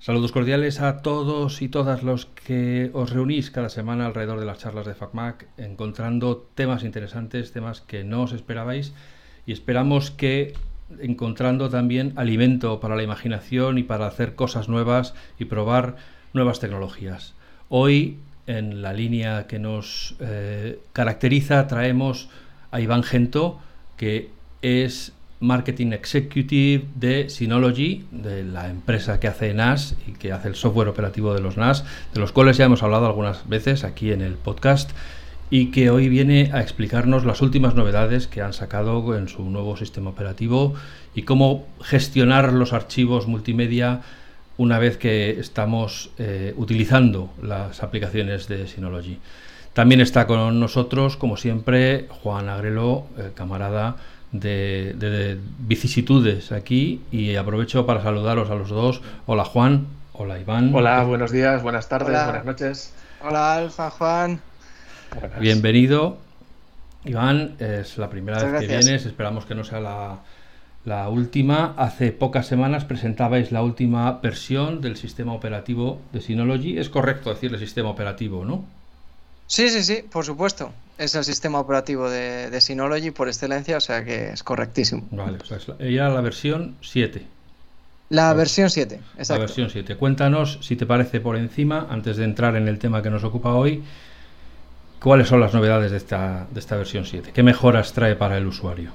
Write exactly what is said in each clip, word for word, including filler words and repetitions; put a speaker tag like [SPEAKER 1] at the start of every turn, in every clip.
[SPEAKER 1] Saludos cordiales a todos y todas los que os reunís cada semana alrededor de las charlas de FacMac, encontrando temas interesantes, temas que no os esperabais, y esperamos que encontrando también alimento para la imaginación y para hacer cosas nuevas y probar nuevas tecnologías. Hoy, en la línea que nos eh, caracteriza, traemos a Iván Gento, que es Marketing Executive de Synology, de la empresa que hace N A S y que hace el software operativo de los N A S, de los cuales ya hemos hablado algunas veces aquí en el podcast, y que hoy viene a explicarnos las últimas novedades que han sacado en su nuevo sistema operativo y cómo gestionar los archivos multimedia una vez que estamos eh, utilizando las aplicaciones de Synology. También está con nosotros, como siempre, Juan Agrelo, eh, camarada De, de, de vicisitudes aquí, y aprovecho para saludaros a los dos. Hola Juan, hola Iván.
[SPEAKER 2] Hola, buenos días, buenas tardes,
[SPEAKER 3] Hola.
[SPEAKER 2] Buenas noches.
[SPEAKER 3] Hola Alfa, Juan.
[SPEAKER 2] Buenas.
[SPEAKER 1] Bienvenido. Iván, es la primera
[SPEAKER 3] Muchas
[SPEAKER 1] vez que
[SPEAKER 3] gracias.
[SPEAKER 1] vienes, esperamos que no sea la, la última. Hace pocas semanas presentabais la última versión del sistema operativo de Synology. Es correcto decirle sistema operativo, ¿no?
[SPEAKER 3] Sí, sí, sí, por supuesto. Es el sistema operativo de, de Synology por excelencia, o sea que es correctísimo.
[SPEAKER 1] Vale, o sea, es la, era la versión siete.
[SPEAKER 3] La
[SPEAKER 1] Vale.
[SPEAKER 3] versión siete, exacto.
[SPEAKER 1] La versión siete. Cuéntanos, si te parece, por encima, antes de entrar en el tema que nos ocupa hoy, ¿cuáles son las novedades de esta, de esta versión siete? ¿Qué mejoras trae para el usuario?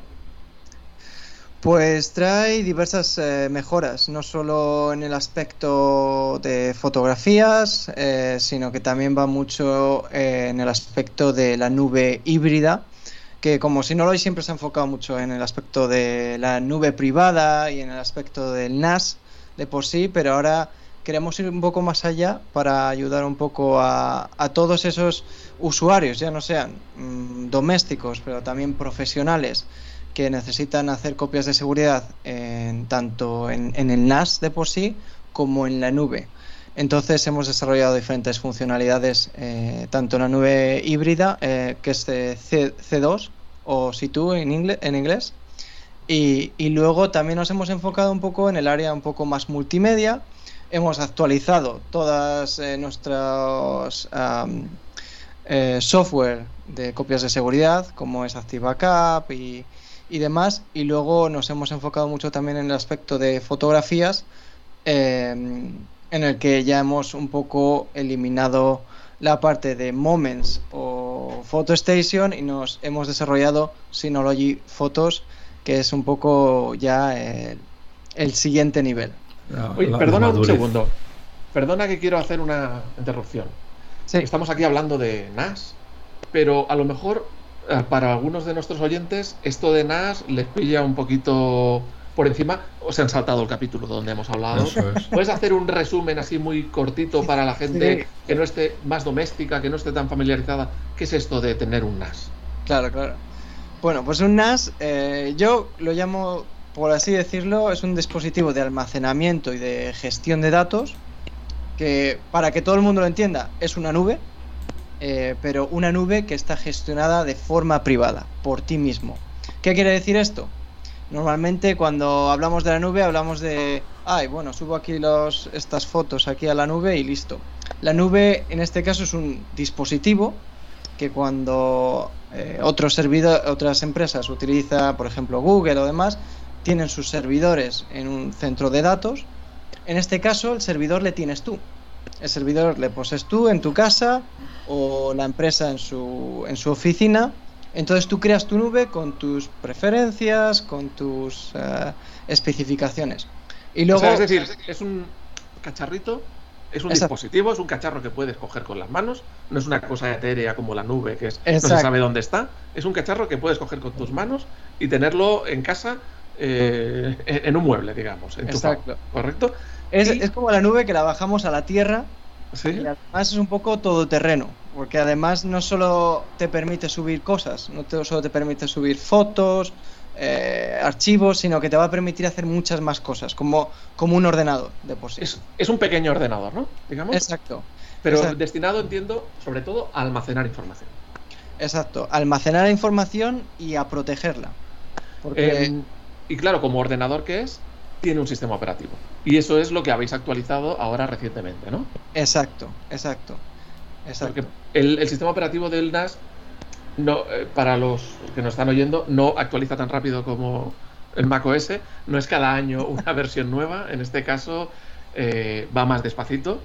[SPEAKER 3] Pues trae diversas eh, mejoras, no solo en el aspecto de fotografías, eh, sino que también va mucho eh, en el aspecto de la nube híbrida, que como Synology siempre se ha enfocado mucho en el aspecto de la nube privada y en el aspecto del N A S de por sí, pero ahora queremos ir un poco más allá para ayudar un poco a, a todos esos usuarios, ya no sean mmm, domésticos, pero también profesionales, que necesitan hacer copias de seguridad en, tanto en, en el N A S de por sí como en la nube. Entonces hemos desarrollado diferentes funcionalidades, eh, tanto en la nube híbrida, eh, que es de C dos o C dos en, ingle, en inglés, y, y luego también nos hemos enfocado un poco en el área un poco más multimedia. Hemos actualizado todas eh, nuestros um, eh, software de copias de seguridad, como es ActiveBackup y y demás, y luego nos hemos enfocado mucho también en el aspecto de fotografías, eh, en el que ya hemos un poco eliminado la parte de Moments o PhotoStation y nos hemos desarrollado Synology Photos, que es un poco ya el, el siguiente nivel.
[SPEAKER 1] La,
[SPEAKER 2] Oye,
[SPEAKER 1] la,
[SPEAKER 2] perdona
[SPEAKER 1] la
[SPEAKER 2] un
[SPEAKER 1] madurez.
[SPEAKER 2] segundo. Perdona que quiero hacer una interrupción.
[SPEAKER 3] Sí.
[SPEAKER 2] Estamos aquí hablando de N A S, pero a lo mejor para algunos de nuestros oyentes esto de N A S les pilla un poquito por encima, o se han saltado el capítulo donde hemos hablado.
[SPEAKER 1] Eso es.
[SPEAKER 2] ¿Puedes hacer un resumen así muy cortito para la gente
[SPEAKER 3] Sí.
[SPEAKER 2] que no esté más doméstica, que no esté tan familiarizada? ¿Qué es esto de tener un N A S?
[SPEAKER 3] Claro, claro. Bueno, pues un N A S, eh, yo lo llamo, por así decirlo, es un dispositivo de almacenamiento y de gestión de datos que, para que todo el mundo lo entienda, es una nube. Eh, pero una nube que está gestionada de forma privada por ti mismo. ¿Qué quiere decir esto? Normalmente cuando hablamos de la nube hablamos de, ay, bueno, subo aquí los, estas fotos aquí a la nube y listo. La nube en este caso es un dispositivo que cuando eh, otros servidores, otras empresas utilizan, por ejemplo Google o demás, tienen sus servidores en un centro de datos. En este caso el servidor le tienes tú. El servidor le poses tú en tu casa o la empresa en su, en su oficina. Entonces tú creas tu nube con tus preferencias, con tus uh, especificaciones. Y luego,
[SPEAKER 2] o sea, es decir, es un cacharrito, es un
[SPEAKER 3] Exacto.
[SPEAKER 2] dispositivo, es un cacharro que puedes coger con las manos, no es una cosa etérea como la nube, que es, no
[SPEAKER 3] Exacto.
[SPEAKER 2] se sabe dónde está, es un cacharro que puedes coger con tus manos y tenerlo en casa, eh, en, en un mueble, digamos, enchufado.
[SPEAKER 3] Exacto.
[SPEAKER 2] ¿Correcto?
[SPEAKER 3] es,
[SPEAKER 2] Y-
[SPEAKER 3] es como la nube que la bajamos a la tierra.
[SPEAKER 2] ¿Sí?
[SPEAKER 3] Y además es un poco todoterreno, porque además no solo te permite subir cosas, no te, solo te permite subir fotos, eh, archivos, sino que te va a permitir hacer muchas más cosas, como, como un ordenador de por sí.
[SPEAKER 2] Es, es un pequeño ordenador, ¿no? Digamos.
[SPEAKER 3] Exacto.
[SPEAKER 2] Pero
[SPEAKER 3] exacto.
[SPEAKER 2] destinado, entiendo, sobre todo a almacenar información.
[SPEAKER 3] Exacto, almacenar la información y a protegerla. Porque
[SPEAKER 2] Eh, y claro, como ordenador que es, tiene un sistema operativo. Y eso es lo que habéis actualizado ahora recientemente, ¿no?
[SPEAKER 3] Exacto, exacto. exacto.
[SPEAKER 2] Porque el, el sistema operativo del N A S, no, eh, para los que nos están oyendo, no actualiza tan rápido como el macOS. No es cada año una versión nueva. En este caso eh, va más despacito,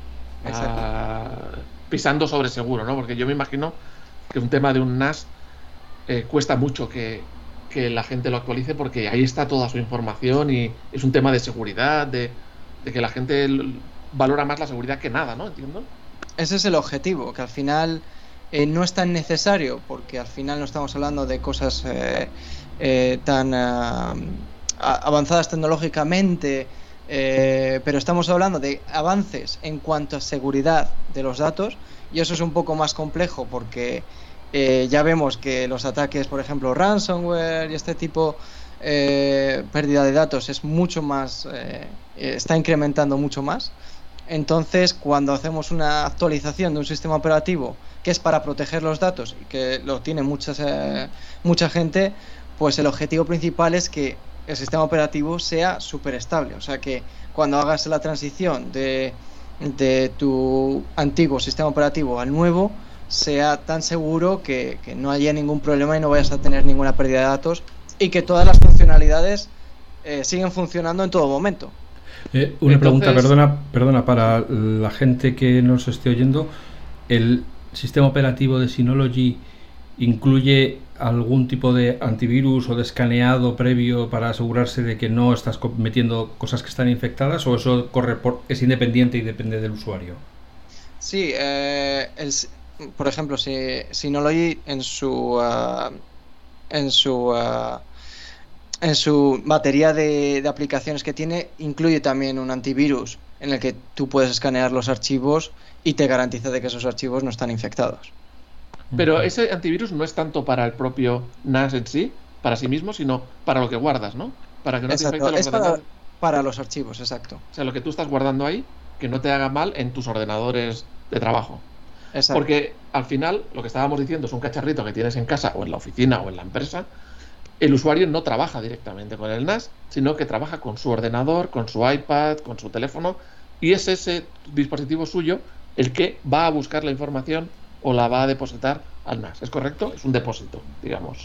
[SPEAKER 2] va pisando sobre seguro, ¿no? Porque yo me imagino que un tema de un N A S eh, cuesta mucho que, que la gente lo actualice, porque ahí está toda su información y es un tema de seguridad, de, de que la gente valora más la seguridad que nada, ¿no? ¿Entiendo?
[SPEAKER 3] Ese es el objetivo, que al final eh, no es tan necesario, porque al final no estamos hablando de cosas eh, eh, tan uh, avanzadas tecnológicamente, eh, pero estamos hablando de avances en cuanto a seguridad de los datos, y eso es un poco más complejo porque eh, ya vemos que los ataques, por ejemplo, ransomware y este tipo eh, pérdida de datos es mucho más, eh, está incrementando mucho más. Entonces, cuando hacemos una actualización de un sistema operativo que es para proteger los datos y que lo tiene muchas, eh, mucha gente, pues el objetivo principal es que el sistema operativo sea súper estable. O sea, que cuando hagas la transición de, de tu antiguo sistema operativo al nuevo, sea tan seguro que, que no haya ningún problema y no vayas a tener ninguna pérdida de datos, y que todas las funcionalidades eh, siguen funcionando en todo momento.
[SPEAKER 1] Eh, una Entonces, pregunta, perdona, perdona, para la gente que nos esté oyendo, ¿el sistema operativo de Synology incluye algún tipo de antivirus o de escaneado previo para asegurarse de que no estás metiendo cosas que están infectadas, o eso corre por, es independiente y depende del usuario?
[SPEAKER 3] Sí, eh, el, por ejemplo, si Synology en su uh, en su uh, en su batería de, de aplicaciones que tiene, incluye también un antivirus en el que tú puedes escanear los archivos y te garantiza de que esos archivos no están infectados.
[SPEAKER 2] Pero ese antivirus no es tanto para el propio N A S en sí, para sí mismo, sino para lo que guardas, ¿no? Para que no
[SPEAKER 3] exacto,
[SPEAKER 2] te infecte los
[SPEAKER 3] es para, para los archivos, exacto.
[SPEAKER 2] O sea, lo que tú estás guardando ahí, que no te haga mal en tus ordenadores de trabajo.
[SPEAKER 3] Exacto.
[SPEAKER 2] Porque al final, lo que estábamos diciendo es un cacharrito que tienes en casa o en la oficina o en la empresa. El usuario no trabaja directamente con el N A S, sino que trabaja con su ordenador, con su iPad, con su teléfono, y es ese dispositivo suyo el que va a buscar la información o la va a depositar al N A S. ¿Es correcto? Es un depósito, digamos.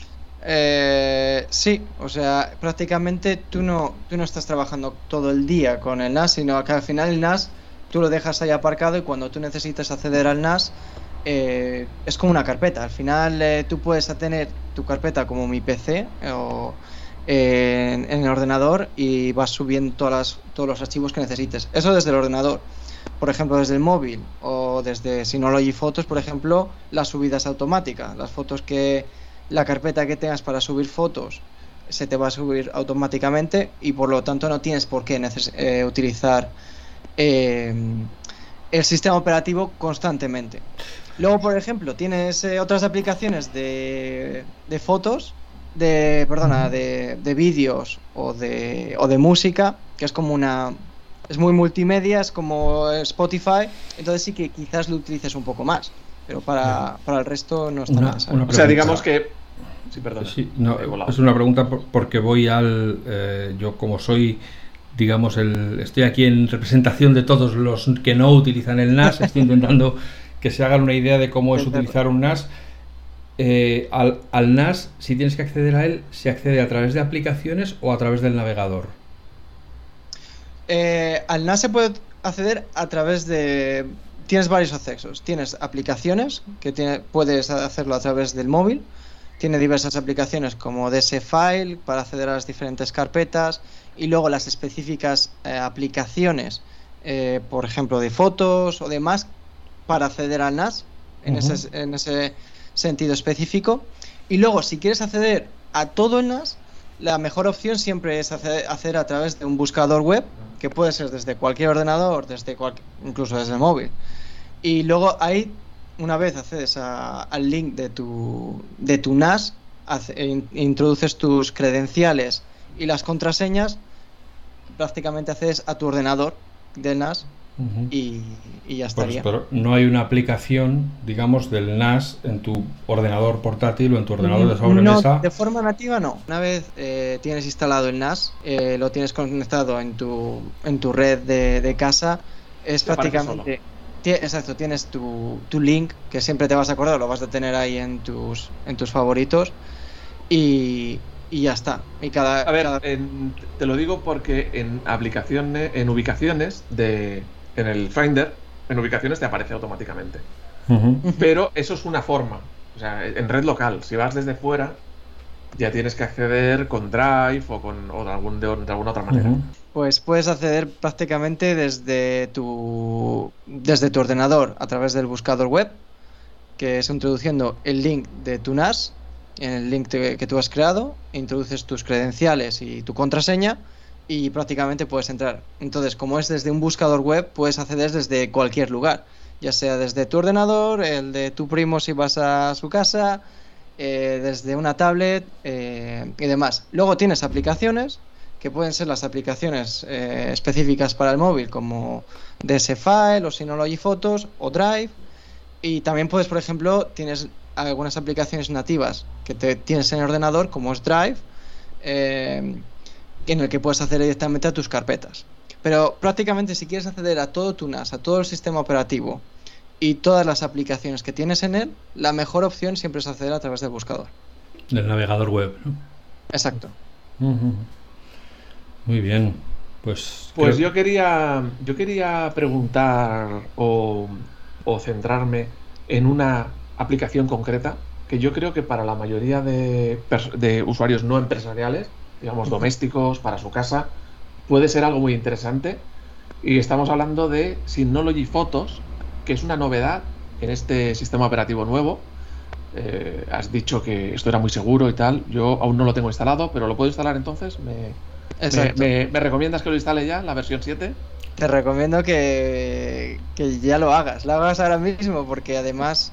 [SPEAKER 3] Eh, sí, o sea, prácticamente tú no, tú no estás trabajando todo el día con el N A S, sino que al final el N A S tú lo dejas ahí aparcado, y cuando tú necesitas acceder al N A S, eh, es como una carpeta. Al final eh, tú puedes tener tu carpeta como mi P C o eh, en, en el ordenador, y vas subiendo todas las, todos los archivos que necesites. Eso desde el ordenador. Por ejemplo, desde el móvil o desde Synology Photos, por ejemplo, la subida es automática. Las fotos que la carpeta que tengas para subir fotos se te va a subir automáticamente, y por lo tanto no tienes por qué neces- eh, utilizar eh, el sistema operativo constantemente. Luego, por ejemplo, tienes eh, otras aplicaciones de, de fotos, de perdona, de, de vídeos o de, o de música, que es como una... es muy multimedia, es como Spotify, entonces sí que quizás lo utilices un poco más, pero para, para el resto no está necesario.
[SPEAKER 2] O sea, digamos que... Sí, perdón.
[SPEAKER 1] Sí, no, es una pregunta porque voy al... Eh, yo como soy, digamos, el estoy aquí en representación de todos los que no utilizan el N A S, estoy intentando que se hagan una idea de cómo es utilizar un N A S. Eh, al, al N A S, si tienes que acceder a él, ¿se accede a través de aplicaciones o a través del navegador?
[SPEAKER 3] Eh, al N A S se puede acceder a través de... Tienes varios accesos. Tienes aplicaciones, que tiene, puedes hacerlo a través del móvil. Tiene diversas aplicaciones como D S File para acceder a las diferentes carpetas, y luego las específicas eh, aplicaciones, eh, por ejemplo, de fotos o demás, para acceder al N A S en, uh-huh. ese, en ese sentido específico. Y luego, si quieres acceder a todo el N A S, la mejor opción siempre es hacer, hacer a través de un buscador web, que puede ser desde cualquier ordenador, desde cual, incluso desde el móvil. Y luego ahí, una vez accedes a, al link de tu, de tu N A S, hace, in, introduces tus credenciales y las contraseñas, prácticamente accedes a tu ordenador del N A S uh-huh. y, y ya estaría.
[SPEAKER 1] Pues, pero no hay una aplicación, digamos, del N A S en tu ordenador portátil o en tu ordenador de sobremesa.
[SPEAKER 3] No, de forma nativa no. Una vez eh, tienes instalado el N A S, eh, lo tienes conectado en tu, en tu red de, de casa, es
[SPEAKER 2] te
[SPEAKER 3] prácticamente... Exacto, tienes tu, tu link, que siempre te vas a acordar, lo vas a tener ahí en tus, en tus favoritos, y, y ya está. Y cada,
[SPEAKER 2] a ver,
[SPEAKER 3] cada...
[SPEAKER 2] En, te lo digo porque en aplicaciones, en ubicaciones de, en el Finder, en ubicaciones te aparece automáticamente. Uh-huh. Pero eso es una forma, o sea, en red local. Si vas desde fuera, ya tienes que acceder con Drive o con o de, algún, de, de alguna otra manera. Uh-huh.
[SPEAKER 3] Pues puedes acceder prácticamente desde tu desde tu ordenador a través del buscador web, que es introduciendo el link de tu N A S, en el link te, que tú has creado, introduces tus credenciales y tu contraseña y prácticamente puedes entrar. Entonces, como es desde un buscador web, puedes acceder desde cualquier lugar, ya sea desde tu ordenador, el de tu primo si vas a su casa, eh, desde una tablet eh, y demás. Luego tienes aplicaciones que pueden ser las aplicaciones eh, específicas para el móvil, como D S File o Synology Photos o Drive, y también puedes, por ejemplo, tienes algunas aplicaciones nativas que te tienes en el ordenador, como es Drive, eh, en el que puedes acceder directamente a tus carpetas. Pero prácticamente si quieres acceder a todo tu N A S, a todo el sistema operativo y todas las aplicaciones que tienes en él, la mejor opción siempre es acceder a través del buscador.
[SPEAKER 1] Del navegador web, ¿no?
[SPEAKER 3] Exacto.
[SPEAKER 1] Uh-huh. Muy bien, pues...
[SPEAKER 2] Pues
[SPEAKER 1] creo...
[SPEAKER 2] yo quería yo quería preguntar o, o centrarme en una aplicación concreta que yo creo que para la mayoría de, de usuarios no empresariales, digamos domésticos, para su casa, puede ser algo muy interesante. Y estamos hablando de Synology Photos, que es una novedad en este sistema operativo nuevo. Eh, has dicho que esto era muy seguro y tal. Yo aún no lo tengo instalado, pero ¿lo puedo instalar entonces? ¿Me, me, me, me recomiendas que lo instale ya, la versión siete?
[SPEAKER 3] Te recomiendo que, que ya lo hagas, lo hagas ahora mismo, porque además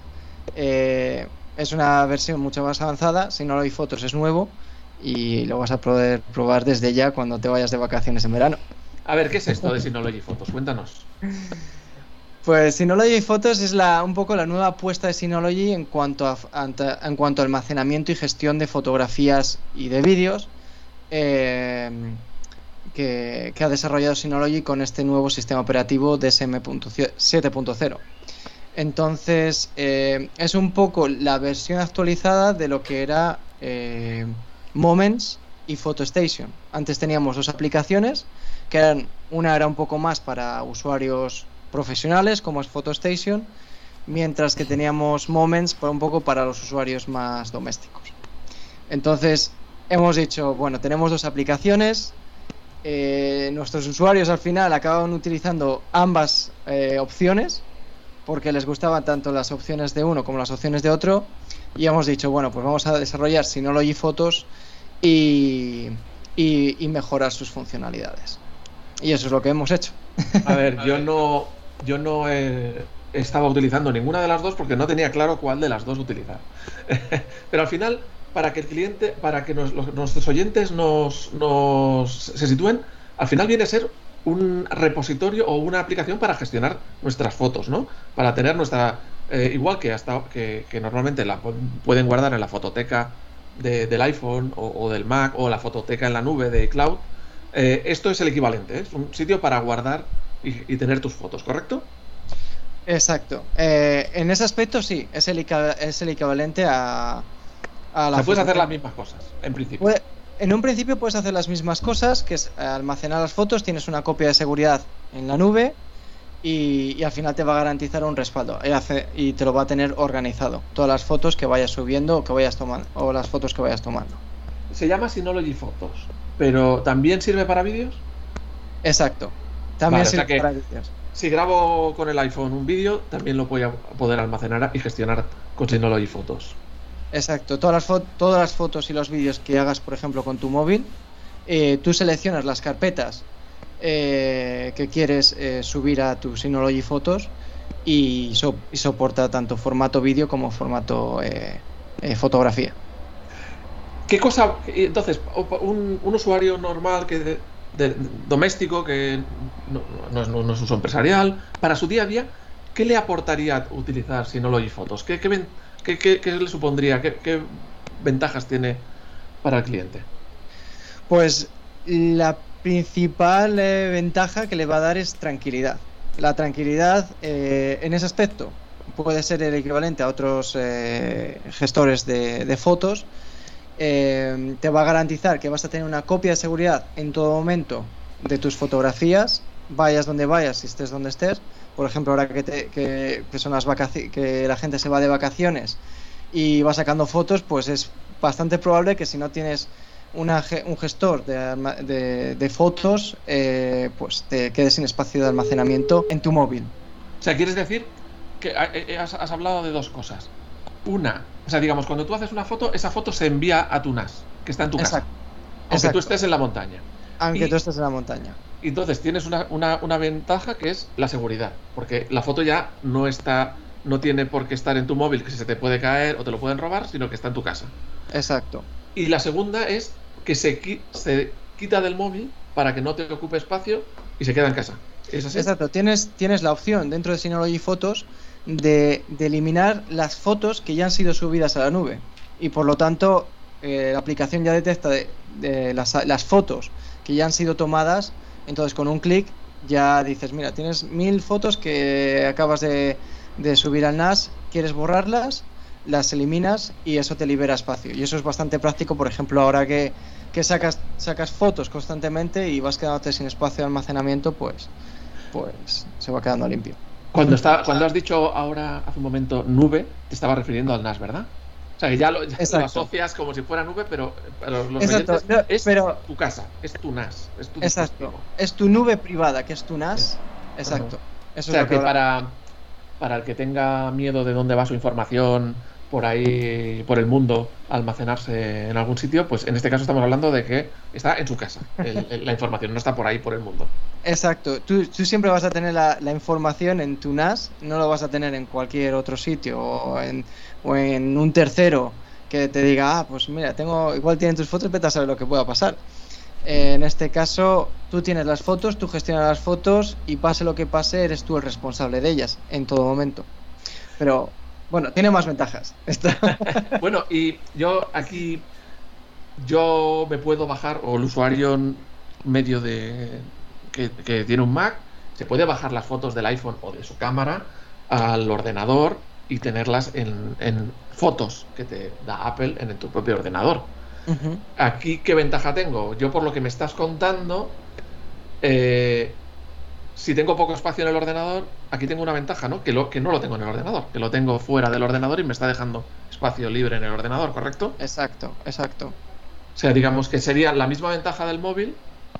[SPEAKER 3] eh, es una versión mucho más avanzada. Synology Photos es nuevo y lo vas a poder probar desde ya cuando te vayas de vacaciones en verano.
[SPEAKER 2] A ver, ¿qué es esto de Synology Photos? Cuéntanos.
[SPEAKER 3] Pues Synology Photos es la, un poco la nueva apuesta de Synology en cuanto a, en cuanto a almacenamiento y gestión de fotografías y de vídeos eh, que, que ha desarrollado Synology con este nuevo sistema operativo D S M siete punto cero. Entonces eh, es un poco la versión actualizada de lo que era eh, Moments y PhotoStation. Antes teníamos dos aplicaciones que eran, una era un poco más para usuarios profesionales como es PhotoStation, mientras que teníamos Moments para un poco para los usuarios más domésticos. Entonces hemos dicho, bueno, tenemos dos aplicaciones, eh, nuestros usuarios al final acaban utilizando ambas eh, opciones porque les gustaban tanto las opciones de uno como las opciones de otro, y hemos dicho, bueno, pues vamos a desarrollar Synology Photos y, y, y mejorar sus funcionalidades. Y eso es lo que hemos hecho.
[SPEAKER 2] A ver, yo no yo no he, estaba utilizando ninguna de las dos porque no tenía claro cuál de las dos utilizar. Pero al final, para que el cliente, para que nos, los, nuestros oyentes nos, nos se sitúen, al final viene a ser un repositorio o una aplicación para gestionar nuestras fotos, ¿no? Para tener nuestra eh, igual que hasta que, que normalmente la pueden guardar en la fototeca de, del iPhone o, o del Mac, o la fototeca en la nube de Cloud. Eh, esto es el equivalente, ¿eh? Es un sitio para guardar y, y tener tus fotos, ¿correcto?
[SPEAKER 3] Exacto. Eh, en ese aspecto sí, es el, es el equivalente a, a la.
[SPEAKER 2] O sea, puedes hacer las mismas cosas, en principio.
[SPEAKER 3] Puede, en un principio puedes hacer las mismas cosas, que es almacenar las fotos, tienes una copia de seguridad en la nube y, y al final te va a garantizar un respaldo y, hace, y te lo va a tener organizado, todas las fotos que vayas subiendo o que vayas tomando, o las fotos que vayas tomando.
[SPEAKER 2] Se llama Synology Photos, pero ¿también sirve para vídeos?
[SPEAKER 3] Exacto, también
[SPEAKER 2] vale,
[SPEAKER 3] sirve
[SPEAKER 2] o sea que
[SPEAKER 3] para vídeos.
[SPEAKER 2] Si grabo con el iPhone un vídeo, también lo voy a poder almacenar y gestionar con Synology Photos.
[SPEAKER 3] Exacto, todas las, fo- todas las fotos y los vídeos que hagas, por ejemplo, con tu móvil, eh, tú seleccionas las carpetas eh, que quieres eh, subir a tu Synology Photos y, so- y soporta tanto formato vídeo como formato eh, eh, fotografía.
[SPEAKER 2] ¿Qué cosa? Entonces, un, un usuario normal que de, doméstico, que no, no, es, no es uso empresarial, para su día a día, ¿qué le aportaría utilizar Synology Photos? ¿Qué, qué, qué, qué, qué le supondría? ¿Qué, qué ventajas tiene para el cliente?
[SPEAKER 3] Pues la principal eh, ventaja que le va a dar es tranquilidad. La tranquilidad eh, en ese aspecto puede ser el equivalente a otros eh, gestores de, de fotos. Eh, te va a garantizar que vas a tener una copia de seguridad en todo momento de tus fotografías, vayas donde vayas y estés donde estés. Por ejemplo, ahora que, te, que, que son las vacaciones, que la gente se va de vacaciones y va sacando fotos, pues es bastante probable que si no tienes una, un gestor de, de, de fotos, eh, pues te quedes sin espacio de almacenamiento en tu móvil.
[SPEAKER 2] O sea, ¿quieres decir que has, has hablado de dos cosas? Una, o sea, digamos, cuando tú haces una foto, esa foto se envía a tu N A S, que está en tu
[SPEAKER 3] Exacto.
[SPEAKER 2] casa, aunque
[SPEAKER 3] Exacto.
[SPEAKER 2] tú estés en la montaña.
[SPEAKER 3] Aunque
[SPEAKER 2] y,
[SPEAKER 3] tú estés en la montaña.
[SPEAKER 2] Y entonces tienes una, una, una ventaja que es la seguridad, porque la foto ya no está, no tiene por qué estar en tu móvil, que se te puede caer o te lo pueden robar, sino que está en tu casa.
[SPEAKER 3] Exacto.
[SPEAKER 2] Y la segunda es que se, se quita del móvil para que no te ocupe espacio y se queda en casa. ¿Es así?
[SPEAKER 3] Exacto. Tienes, tienes la opción dentro de Synology Photos de, de eliminar las fotos que ya han sido subidas a la nube. Y por lo tanto, eh, la aplicación ya detecta de, de las, las fotos que ya han sido tomadas. Entonces, con un clic ya dices, mira, tienes mil fotos que acabas de, de subir al N A S, quieres borrarlas, las eliminas y eso te libera espacio. Y eso es bastante práctico, por ejemplo, ahora que, que sacas, sacas fotos constantemente y vas quedándote sin espacio de almacenamiento, pues, pues se va quedando limpio.
[SPEAKER 2] Cuando, está, cuando has dicho ahora, hace un momento, nube, te estaba refiriendo al N A S, ¿verdad? O sea, que ya lo, ya lo asocias como si fuera nube, pero para los
[SPEAKER 3] Exacto. No,
[SPEAKER 2] es
[SPEAKER 3] pero,
[SPEAKER 2] tu casa, es tu N A S. Es tu
[SPEAKER 3] exacto. Es tu nube privada, que es tu N A S. Sí. Exacto.
[SPEAKER 2] Uh-huh.
[SPEAKER 3] Eso
[SPEAKER 2] o sea,
[SPEAKER 3] es lo
[SPEAKER 2] que,
[SPEAKER 3] que
[SPEAKER 2] para, para el que tenga miedo de dónde va su información por ahí, por el mundo, almacenarse en algún sitio, pues en este caso estamos hablando de que está en su casa, el, el, la información, no está por ahí por el mundo.
[SPEAKER 3] Exacto, tú, tú siempre vas a tener la, la información en tu N A S, no lo vas a tener en cualquier otro sitio o en, o en un tercero que te diga, ah, pues mira, tengo igual tienen tus fotos, vete a saber lo que pueda pasar. Eh, en este caso, tú tienes las fotos, tú gestionas las fotos y pase lo que pase, eres tú el responsable de ellas en todo momento. Pero bueno, tiene más ventajas.
[SPEAKER 2] Bueno, y yo aquí, yo me puedo bajar, o el usuario medio de que, que tiene un Mac, se puede bajar las fotos del iPhone o de su cámara al ordenador y tenerlas en, en fotos que te da Apple en tu propio ordenador. Uh-huh. Aquí, ¿qué ventaja tengo? Yo, por lo que me estás contando, eh, si tengo poco espacio en el ordenador, aquí tengo una ventaja, ¿no? Que, lo, que no lo tengo en el ordenador, que lo tengo fuera del ordenador y me está dejando espacio libre en el ordenador, ¿correcto?
[SPEAKER 3] Exacto, exacto.
[SPEAKER 2] O sea, digamos que sería la misma ventaja del móvil,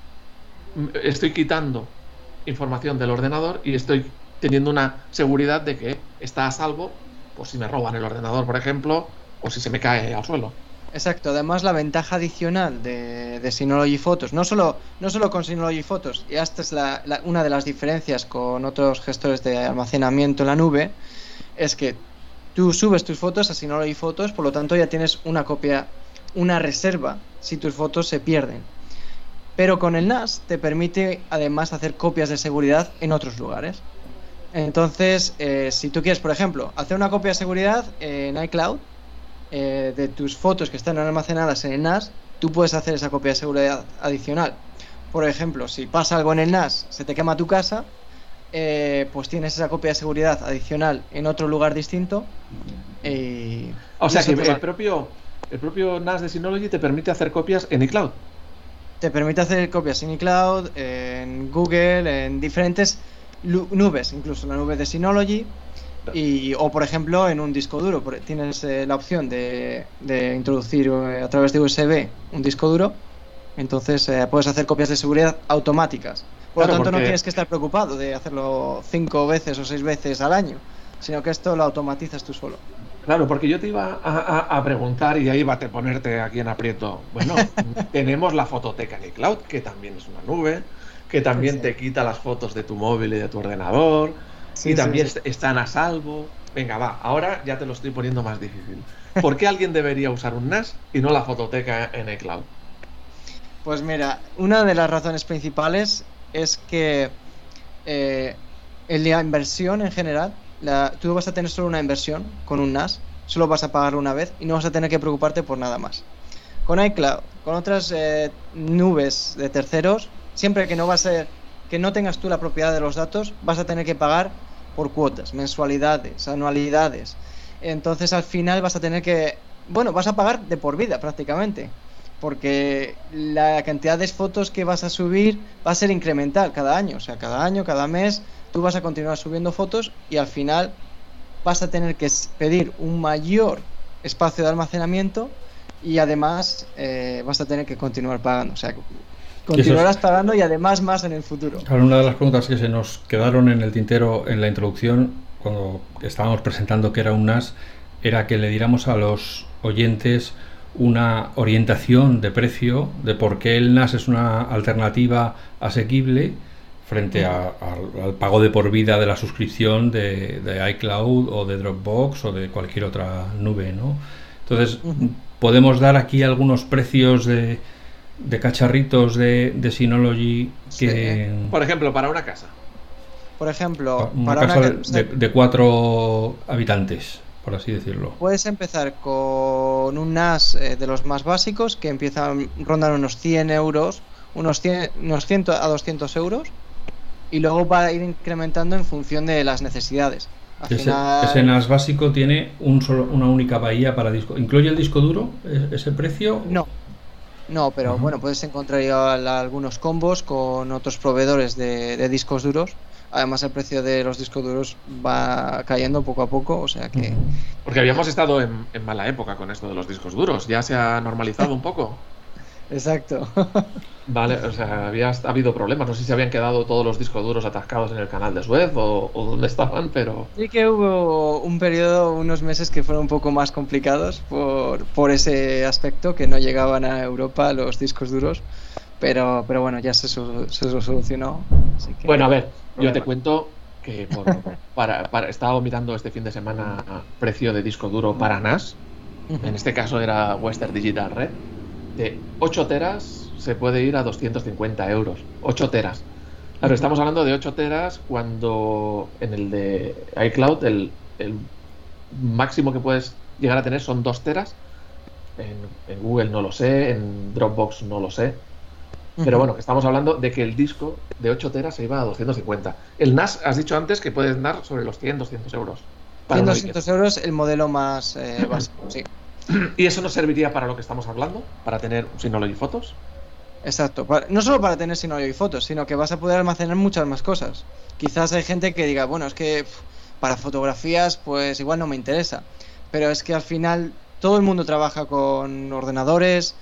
[SPEAKER 2] estoy quitando información del ordenador y estoy teniendo una seguridad de que está a salvo, por si me roban el ordenador, por ejemplo, o si se me cae al suelo.
[SPEAKER 3] Exacto, además la ventaja adicional de, de Synology Photos, no solo, no solo con Synology Photos, y esta es la, la, una de las diferencias con otros gestores de almacenamiento en la nube, es que tú subes tus fotos a Synology Photos, por lo tanto ya tienes una copia, una reserva si tus fotos se pierden. Pero con el N A S te permite además hacer copias de seguridad en otros lugares. Entonces, eh, si tú quieres, por ejemplo, hacer una copia de seguridad en iCloud, Eh, de tus fotos que están almacenadas en el N A S, tú puedes hacer esa copia de seguridad adicional. Por ejemplo, si pasa algo en el N A S, se te quema tu casa, eh, pues tienes esa copia de seguridad adicional en otro lugar distinto. Eh,
[SPEAKER 2] o sea que el va... propio, el propio N A S de Synology te permite hacer copias en iCloud.
[SPEAKER 3] Te permite hacer copias en iCloud, en Google, en diferentes nubes, incluso la nube de Synology. Y, o por ejemplo en un disco duro, tienes eh, la opción de, de introducir eh, a través de U S B un disco duro, entonces eh, puedes hacer copias de seguridad automáticas. Por claro, lo tanto porque... no tienes que estar preocupado de hacerlo cinco veces o seis veces al año, sino que esto lo automatizas tú solo.
[SPEAKER 2] Claro, porque yo te iba a, a, a preguntar y ahí va a te ponerte aquí en aprieto. Bueno, tenemos la fototeca en iCloud, que también es una nube, que también sí. te quita las fotos de tu móvil y de tu ordenador. Sí, y también sí, sí. están a salvo. Venga, va, ahora ya te lo estoy poniendo más difícil. ¿Por qué alguien debería usar un N A S y no la fototeca en iCloud?
[SPEAKER 3] Pues mira, una de las razones principales es que eh, en la inversión en general, la, tú vas a tener solo una inversión con un N A S, solo vas a pagarlo una vez y no vas a tener que preocuparte por nada más. Con iCloud, con otras eh, nubes de terceros, siempre que no va a ser, que no tengas tú la propiedad de los datos, vas a tener que pagar por cuotas, mensualidades, anualidades. Entonces al final vas a tener que, bueno, vas a pagar de por vida prácticamente, porque la cantidad de fotos que vas a subir va a ser incremental cada año, o sea, cada año, cada mes, tú vas a continuar subiendo fotos y al final vas a tener que pedir un mayor espacio de almacenamiento y además eh, vas a tener que continuar pagando, o sea, continuarás pagando y además más en el futuro.
[SPEAKER 1] Claro, una de las preguntas que se nos quedaron en el tintero en la introducción, cuando estábamos presentando que era un N A S, era que le diéramos a los oyentes una orientación de precio de por qué el N A S es una alternativa asequible frente a, a, al pago de por vida de la suscripción de, de iCloud o de Dropbox o de cualquier otra nube, ¿no? Entonces, uh-huh. podemos dar aquí algunos precios de, de cacharritos de, de Synology que...
[SPEAKER 2] Sí. Por ejemplo, para una casa.
[SPEAKER 3] Por ejemplo,
[SPEAKER 1] una
[SPEAKER 3] para
[SPEAKER 1] casa
[SPEAKER 3] una
[SPEAKER 1] de, de, de cuatro habitantes, por así decirlo.
[SPEAKER 3] Puedes empezar con un N A S eh, de los más básicos que empiezan a rondar unos cien euros, unos, cien, unos cien a doscientos euros, y luego va a ir incrementando en función de las necesidades. Al
[SPEAKER 1] ese,
[SPEAKER 3] final...
[SPEAKER 1] ese N A S básico tiene un solo, una única bahía para disco. ¿Incluye el disco duro ese precio?
[SPEAKER 3] No. No, pero uh-huh. bueno, puedes encontrar ya algunos combos con otros proveedores de, de discos duros. Además, el precio de los discos duros va cayendo poco a poco, o sea que...
[SPEAKER 2] Porque habíamos estado en, en mala época con esto de los discos duros. ¿Ya se ha normalizado un poco?
[SPEAKER 3] Exacto.
[SPEAKER 2] Vale, o sea, había ha habido problemas. No sé si se habían quedado todos los discos duros atascados en el canal de Suez o, o dónde estaban, pero...
[SPEAKER 3] Sí que hubo un periodo, unos meses que fueron un poco más complicados por, por ese aspecto, que no llegaban a Europa los discos duros. Pero, pero bueno, ya se, se solucionó. Así que,
[SPEAKER 2] bueno, a ver, yo te cuento que por, para, para, estaba mirando este fin de semana precio de disco duro para N A S. Uh-huh. En este caso era Western Digital Red. De ocho teras se puede ir a doscientos cincuenta euros. ocho teras. Claro, uh-huh. estamos hablando de ocho teras cuando en el de iCloud el, el máximo que puedes llegar a tener son dos teras. En, en Google no lo sé, en Dropbox no lo sé. Pero bueno, estamos hablando de que el disco de ocho teras se iba a doscientos cincuenta. El N A S, has dicho antes que puedes dar sobre los cien, doscientos euros.
[SPEAKER 3] cien, doscientos euros el modelo más eh, básico, sí.
[SPEAKER 2] ¿Y eso nos serviría para lo que estamos hablando? ¿Para tener Synology Photos?
[SPEAKER 3] Exacto. No solo para tener Synology Photos, sino que vas a poder almacenar muchas más cosas. Quizás hay gente que diga, bueno, es que pff, para fotografías pues igual no me interesa. Pero es que al final todo el mundo trabaja con ordenadores...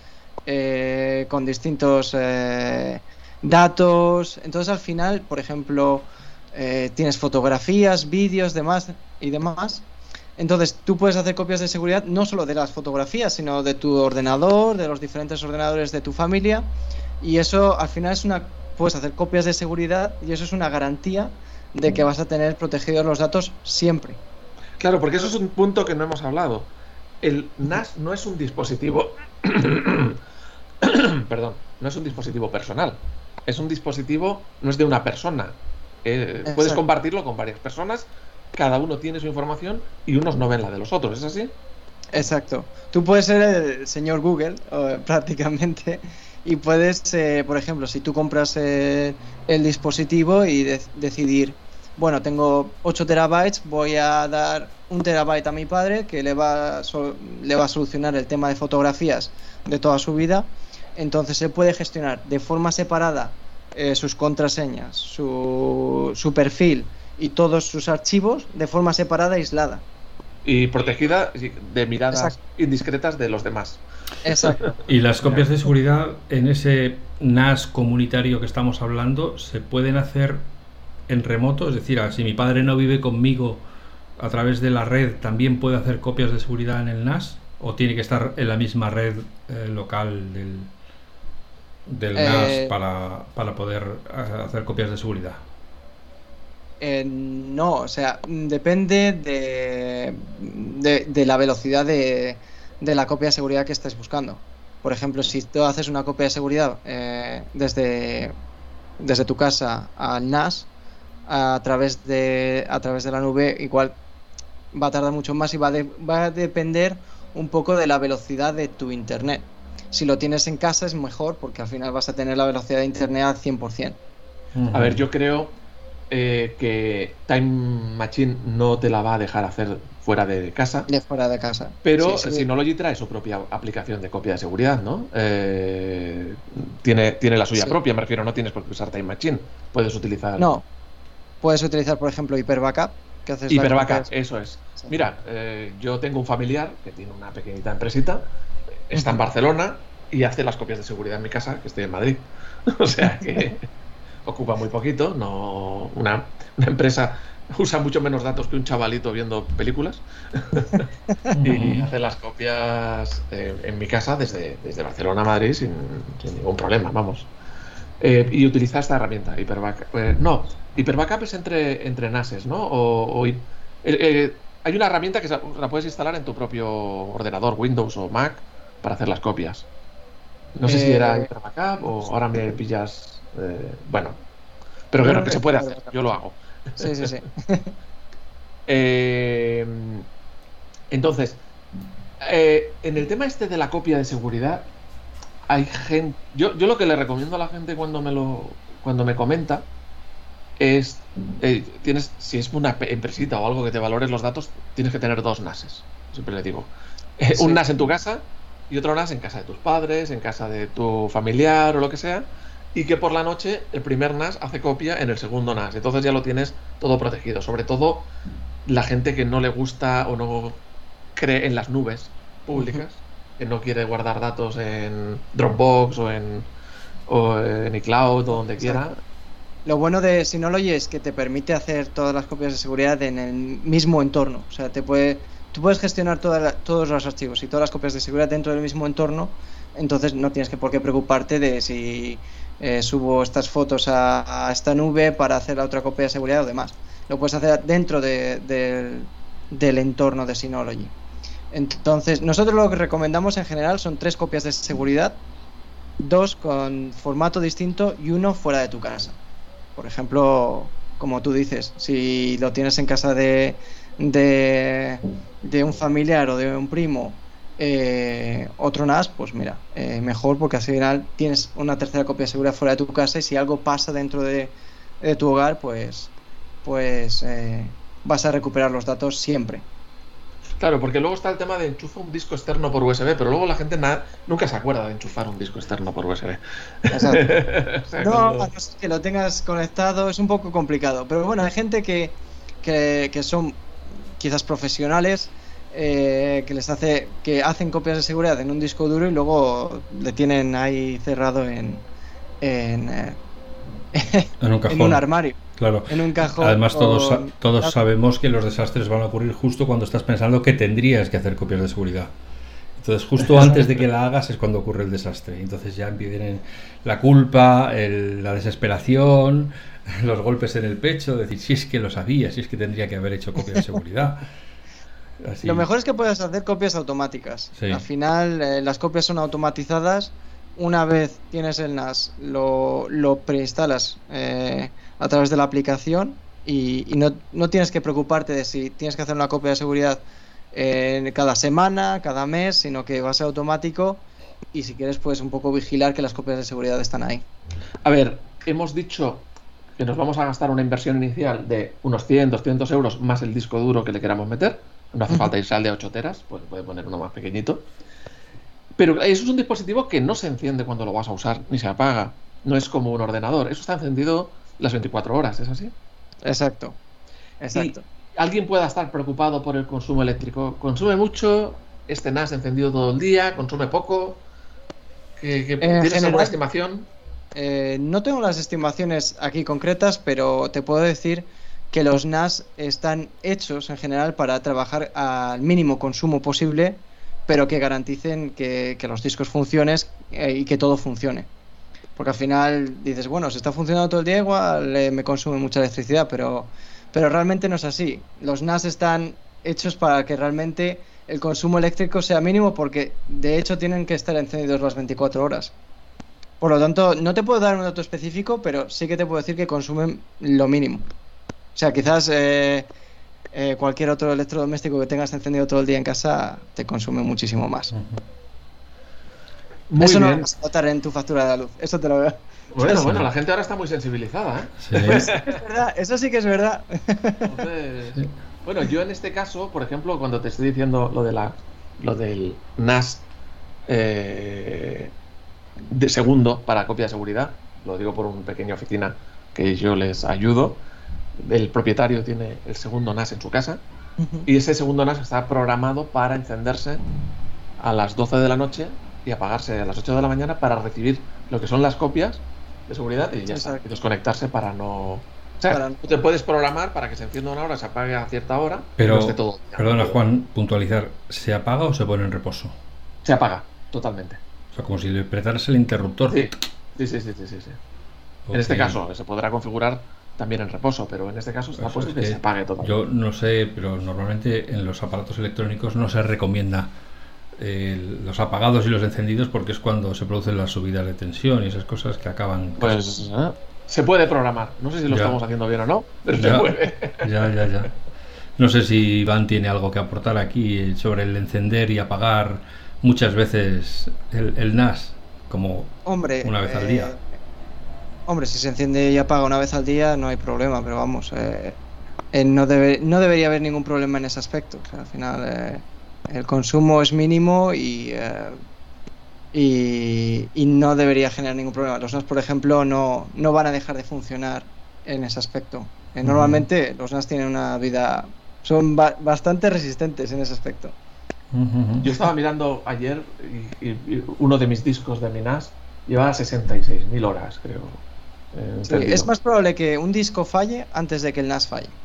[SPEAKER 3] Eh, con distintos eh, datos. Entonces al final, por ejemplo, eh, tienes fotografías, vídeos, demás y demás. Entonces tú puedes hacer copias de seguridad no solo de las fotografías, sino de tu ordenador, de los diferentes ordenadores de tu familia. Y eso al final es una, puedes hacer copias de seguridad y eso es una garantía de que vas a tener protegidos los datos siempre.
[SPEAKER 2] Claro, porque eso es un punto que no hemos hablado. El N A S no es un dispositivo perdón, no es un dispositivo personal, es un dispositivo, no es de una persona. Eh, puedes compartirlo con varias personas, cada uno tiene su información y unos no ven la de los otros, ¿es así?
[SPEAKER 3] Exacto. Tú puedes ser el señor Google, o, prácticamente, y puedes, eh, por ejemplo, si tú compras eh, el dispositivo y de- decidir, bueno, tengo ocho terabytes, voy a dar un terabyte a mi padre, que le va, a sol- le va a solucionar el tema de fotografías de toda su vida. Entonces él puede gestionar de forma separada eh, sus contraseñas, su, su perfil y todos sus archivos de forma separada, aislada.
[SPEAKER 2] Y protegida de miradas
[SPEAKER 3] Exacto.
[SPEAKER 2] indiscretas de los demás.
[SPEAKER 3] Exacto.
[SPEAKER 1] Y las copias de seguridad en ese N A S comunitario que estamos hablando se pueden hacer en remoto, es decir, si mi padre no vive conmigo a través de la red, ¿también puede hacer copias de seguridad en el N A S? ¿O tiene que estar en la misma red eh, local del, del N A S
[SPEAKER 3] Eh,
[SPEAKER 1] para, para poder eh, hacer copias de seguridad?
[SPEAKER 3] Eh, no, o sea, mm, depende de, de, de la velocidad de, de la copia de seguridad que estés buscando. Por ejemplo, si tú haces una copia de seguridad eh, desde, desde tu casa al N A S, a través de, a través de la nube, igual va a tardar mucho más y va, de, va a depender un poco de la velocidad de tu internet. Si lo tienes en casa es mejor porque al final vas a tener la velocidad de internet al cien por ciento.
[SPEAKER 2] Uh-huh. A ver, yo creo eh, que Time Machine no te la va a dejar hacer fuera de casa.
[SPEAKER 3] De fuera de casa.
[SPEAKER 2] Pero
[SPEAKER 3] sí, sí.
[SPEAKER 2] Synology trae su propia aplicación de copia de seguridad, ¿no? Eh, tiene, tiene la suya sí. propia, me refiero, no tienes por qué usar Time Machine. Puedes utilizar...
[SPEAKER 3] No, puedes utilizar, por ejemplo, Hyper-Backup. Que haces
[SPEAKER 2] Hyper-Backup, eso es. Sí. Mira, eh, yo tengo un familiar que tiene una pequeñita empresita, está en Barcelona y hace las copias de seguridad en mi casa, que estoy en Madrid. O sea que ocupa muy poquito, no una, una empresa usa mucho menos datos que un chavalito viendo películas y hace las copias eh, en mi casa desde, desde Barcelona a Madrid sin, sin ningún problema, vamos. Eh, y utiliza esta herramienta, Hyper-Backup. Eh, no, Hyper-Backup es entre, entre NASes, ¿no? O, o eh, eh, hay una herramienta que la puedes instalar en tu propio ordenador, Windows o Mac, para hacer las copias. No sé eh, si era Hyper-Backup o ahora me pillas... Eh, bueno, pero creo que se puede hacer, yo lo hago.
[SPEAKER 3] Sí, sí, sí.
[SPEAKER 2] eh, entonces, eh, en el tema este de la copia de seguridad, hay gente. Yo, yo lo que le recomiendo a la gente cuando me lo, cuando me comenta es eh, tienes, si es una empresita o algo que te valores los datos, tienes que tener dos NASes. Siempre le digo. Eh, sí. Un NAS en tu casa y otro NAS en casa de tus padres, en casa de tu familiar o lo que sea. Y que por la noche el primer NAS hace copia en el segundo NAS. Entonces ya lo tienes todo protegido. Sobre todo la gente que no le gusta o no cree en las nubes públicas, uh-huh. que no quiere guardar datos en Dropbox o en, o en iCloud o donde quiera.
[SPEAKER 3] Exacto. Lo bueno de Synology es que te permite hacer todas las copias de seguridad en el mismo entorno. O sea, te puede, tú puedes gestionar toda la, todos los archivos y todas las copias de seguridad dentro del mismo entorno. Entonces no tienes que por qué preocuparte de si... Eh, subo estas fotos a, a esta nube para hacer la otra copia de seguridad o demás. Lo puedes hacer dentro de, de, del entorno de Synology. Entonces, nosotros lo que recomendamos en general son tres copias de seguridad, dos con formato distinto y uno fuera de tu casa. Por ejemplo, como tú dices, si lo tienes en casa de, de, de un familiar o de un primo, Eh, otro NAS, pues mira, eh, mejor porque al final tienes una tercera copia de seguridad fuera de tu casa y si algo pasa dentro de, de tu hogar, pues pues eh, vas a recuperar los datos siempre.
[SPEAKER 2] Claro, porque luego está el tema de enchufa un disco externo por U S B, pero luego la gente nada, nunca se acuerda de enchufar un disco externo por U S B.
[SPEAKER 3] Exacto. o sea, no, cuando... a no ser que lo tengas conectado es un poco complicado, pero bueno, hay gente que, que, que son quizás profesionales. Eh, que les hace que hacen copias de seguridad en un disco duro y luego le tienen ahí cerrado en en, eh,
[SPEAKER 1] en, un, cajón.
[SPEAKER 3] en un armario,
[SPEAKER 1] claro.
[SPEAKER 3] En un cajón.
[SPEAKER 1] Además todos con... todos sabemos que los desastres van a ocurrir justo cuando estás pensando que tendrías que hacer copias de seguridad. Entonces justo antes de que la hagas es cuando ocurre el desastre. Entonces ya empiezan la culpa, el, la desesperación, los golpes en el pecho, decir si es que lo sabía, si es que tendría que haber hecho copias de seguridad. Así.
[SPEAKER 3] Lo mejor es que puedas hacer copias automáticas.
[SPEAKER 1] Sí.
[SPEAKER 3] Al final eh, las copias son automatizadas. Una vez tienes el NAS, lo, lo preinstalas eh, a través de la aplicación y, y no, no tienes que preocuparte de si tienes que hacer una copia de seguridad eh, cada semana, cada mes, sino que va a ser automático y si quieres puedes un poco vigilar que las copias de seguridad están ahí.
[SPEAKER 2] A ver, hemos dicho que nos vamos a gastar una inversión inicial de unos cien, doscientos euros más el disco duro que le queramos meter. No hace falta irse al de ocho teras, pues puede poner uno más pequeñito. Pero eso es un dispositivo que no se enciende cuando lo vas a usar, ni se apaga. No es como un ordenador. Eso está encendido las veinticuatro horas, ¿es así?
[SPEAKER 3] Exacto. Exacto.
[SPEAKER 2] Y alguien pueda estar preocupado por el consumo eléctrico. ¿Consume mucho? ¿Este NAS encendido todo el día? ¿Consume poco? ¿Qué, qué, ¿Tienes general, alguna estimación?
[SPEAKER 3] Eh, no tengo las estimaciones aquí concretas, pero te puedo decir que los NAS están hechos en general para trabajar al mínimo consumo posible, pero que garanticen que, que los discos funcionen eh, y que todo funcione. Porque al final dices, bueno, si está funcionando todo el día igual eh, me consume mucha electricidad, pero, pero realmente no es así. Los NAS están hechos para que realmente el consumo eléctrico sea mínimo, porque de hecho tienen que estar encendidos las veinticuatro horas. Por lo tanto, no te puedo dar un dato específico, pero sí que te puedo decir que consumen lo mínimo. O sea, quizás eh, eh, cualquier otro electrodoméstico que tengas encendido todo el día en casa te consume muchísimo más.
[SPEAKER 1] Ujú.
[SPEAKER 2] Muy
[SPEAKER 3] Eso no
[SPEAKER 2] bien.
[SPEAKER 3] lo vas a notar en tu factura de la luz, eso te lo veo.
[SPEAKER 2] Bueno,
[SPEAKER 3] Sí.
[SPEAKER 2] bueno, la gente ahora está muy sensibilizada, ¿eh?
[SPEAKER 1] Sí.
[SPEAKER 3] Es verdad, eso sí que es verdad.
[SPEAKER 2] Entonces,
[SPEAKER 1] Sí.
[SPEAKER 2] bueno, yo en este caso, por ejemplo, cuando te estoy diciendo lo de la, lo del N A S eh, de segundo para copia de seguridad, lo digo por una pequeña oficina que yo les ayudo. El propietario tiene el segundo N A S en su casa y ese segundo N A S está programado para encenderse a las doce de la noche y apagarse a las ocho de la mañana para recibir lo que son las copias de seguridad y ya está,
[SPEAKER 3] Exacto.
[SPEAKER 2] y desconectarse para no... O sea,
[SPEAKER 3] Para no-
[SPEAKER 2] tú te puedes programar para que se encienda una hora, se apague a cierta hora,
[SPEAKER 1] Pero,
[SPEAKER 2] no esté todo.
[SPEAKER 1] perdona Juan, puntualizar, ¿se apaga o se pone en reposo?
[SPEAKER 2] Se apaga, totalmente.
[SPEAKER 1] O sea, como si le apretaras el interruptor.
[SPEAKER 2] Sí, sí, sí, sí, sí, sí, sí.
[SPEAKER 1] Ok.
[SPEAKER 2] En este caso se podrá configurar también en reposo, pero en este caso está
[SPEAKER 1] Eso
[SPEAKER 2] puesto
[SPEAKER 1] es
[SPEAKER 2] que
[SPEAKER 1] que
[SPEAKER 2] se apague totalmente.
[SPEAKER 1] Yo no sé, pero normalmente en los aparatos electrónicos no se recomienda eh, los apagados y los encendidos, porque es cuando se producen las subidas de tensión y esas cosas que acaban.
[SPEAKER 2] Pues ¿eh? se puede programar. No sé si lo
[SPEAKER 1] Ya.
[SPEAKER 2] estamos haciendo bien o no, pero
[SPEAKER 1] Ya,
[SPEAKER 2] se puede.
[SPEAKER 1] ya, ya, ya. No sé si Iván tiene algo que aportar aquí sobre el encender y apagar muchas veces el, el N A S, como
[SPEAKER 3] Hombre,
[SPEAKER 1] una vez al
[SPEAKER 3] eh,
[SPEAKER 1] día.
[SPEAKER 3] Hombre, si se enciende y apaga una vez al día no hay problema, pero vamos, eh, eh, no, debe, no debería haber ningún problema en ese aspecto. O sea, al final eh, el consumo es mínimo y, eh, y, y no debería generar ningún problema. Los N A S, por ejemplo, no, no van a dejar de funcionar en ese aspecto. Eh, normalmente los N A S tienen una vida, son ba- bastante resistentes en ese aspecto.
[SPEAKER 1] Ujú, ujú.
[SPEAKER 2] Yo estaba mirando ayer y, y- y uno de mis discos de mi N A S lleva sesenta y seis mil horas, creo. eh,
[SPEAKER 3] Sí,
[SPEAKER 2] perdido.
[SPEAKER 3] es más probable que un disco falle antes de que el N A S falle.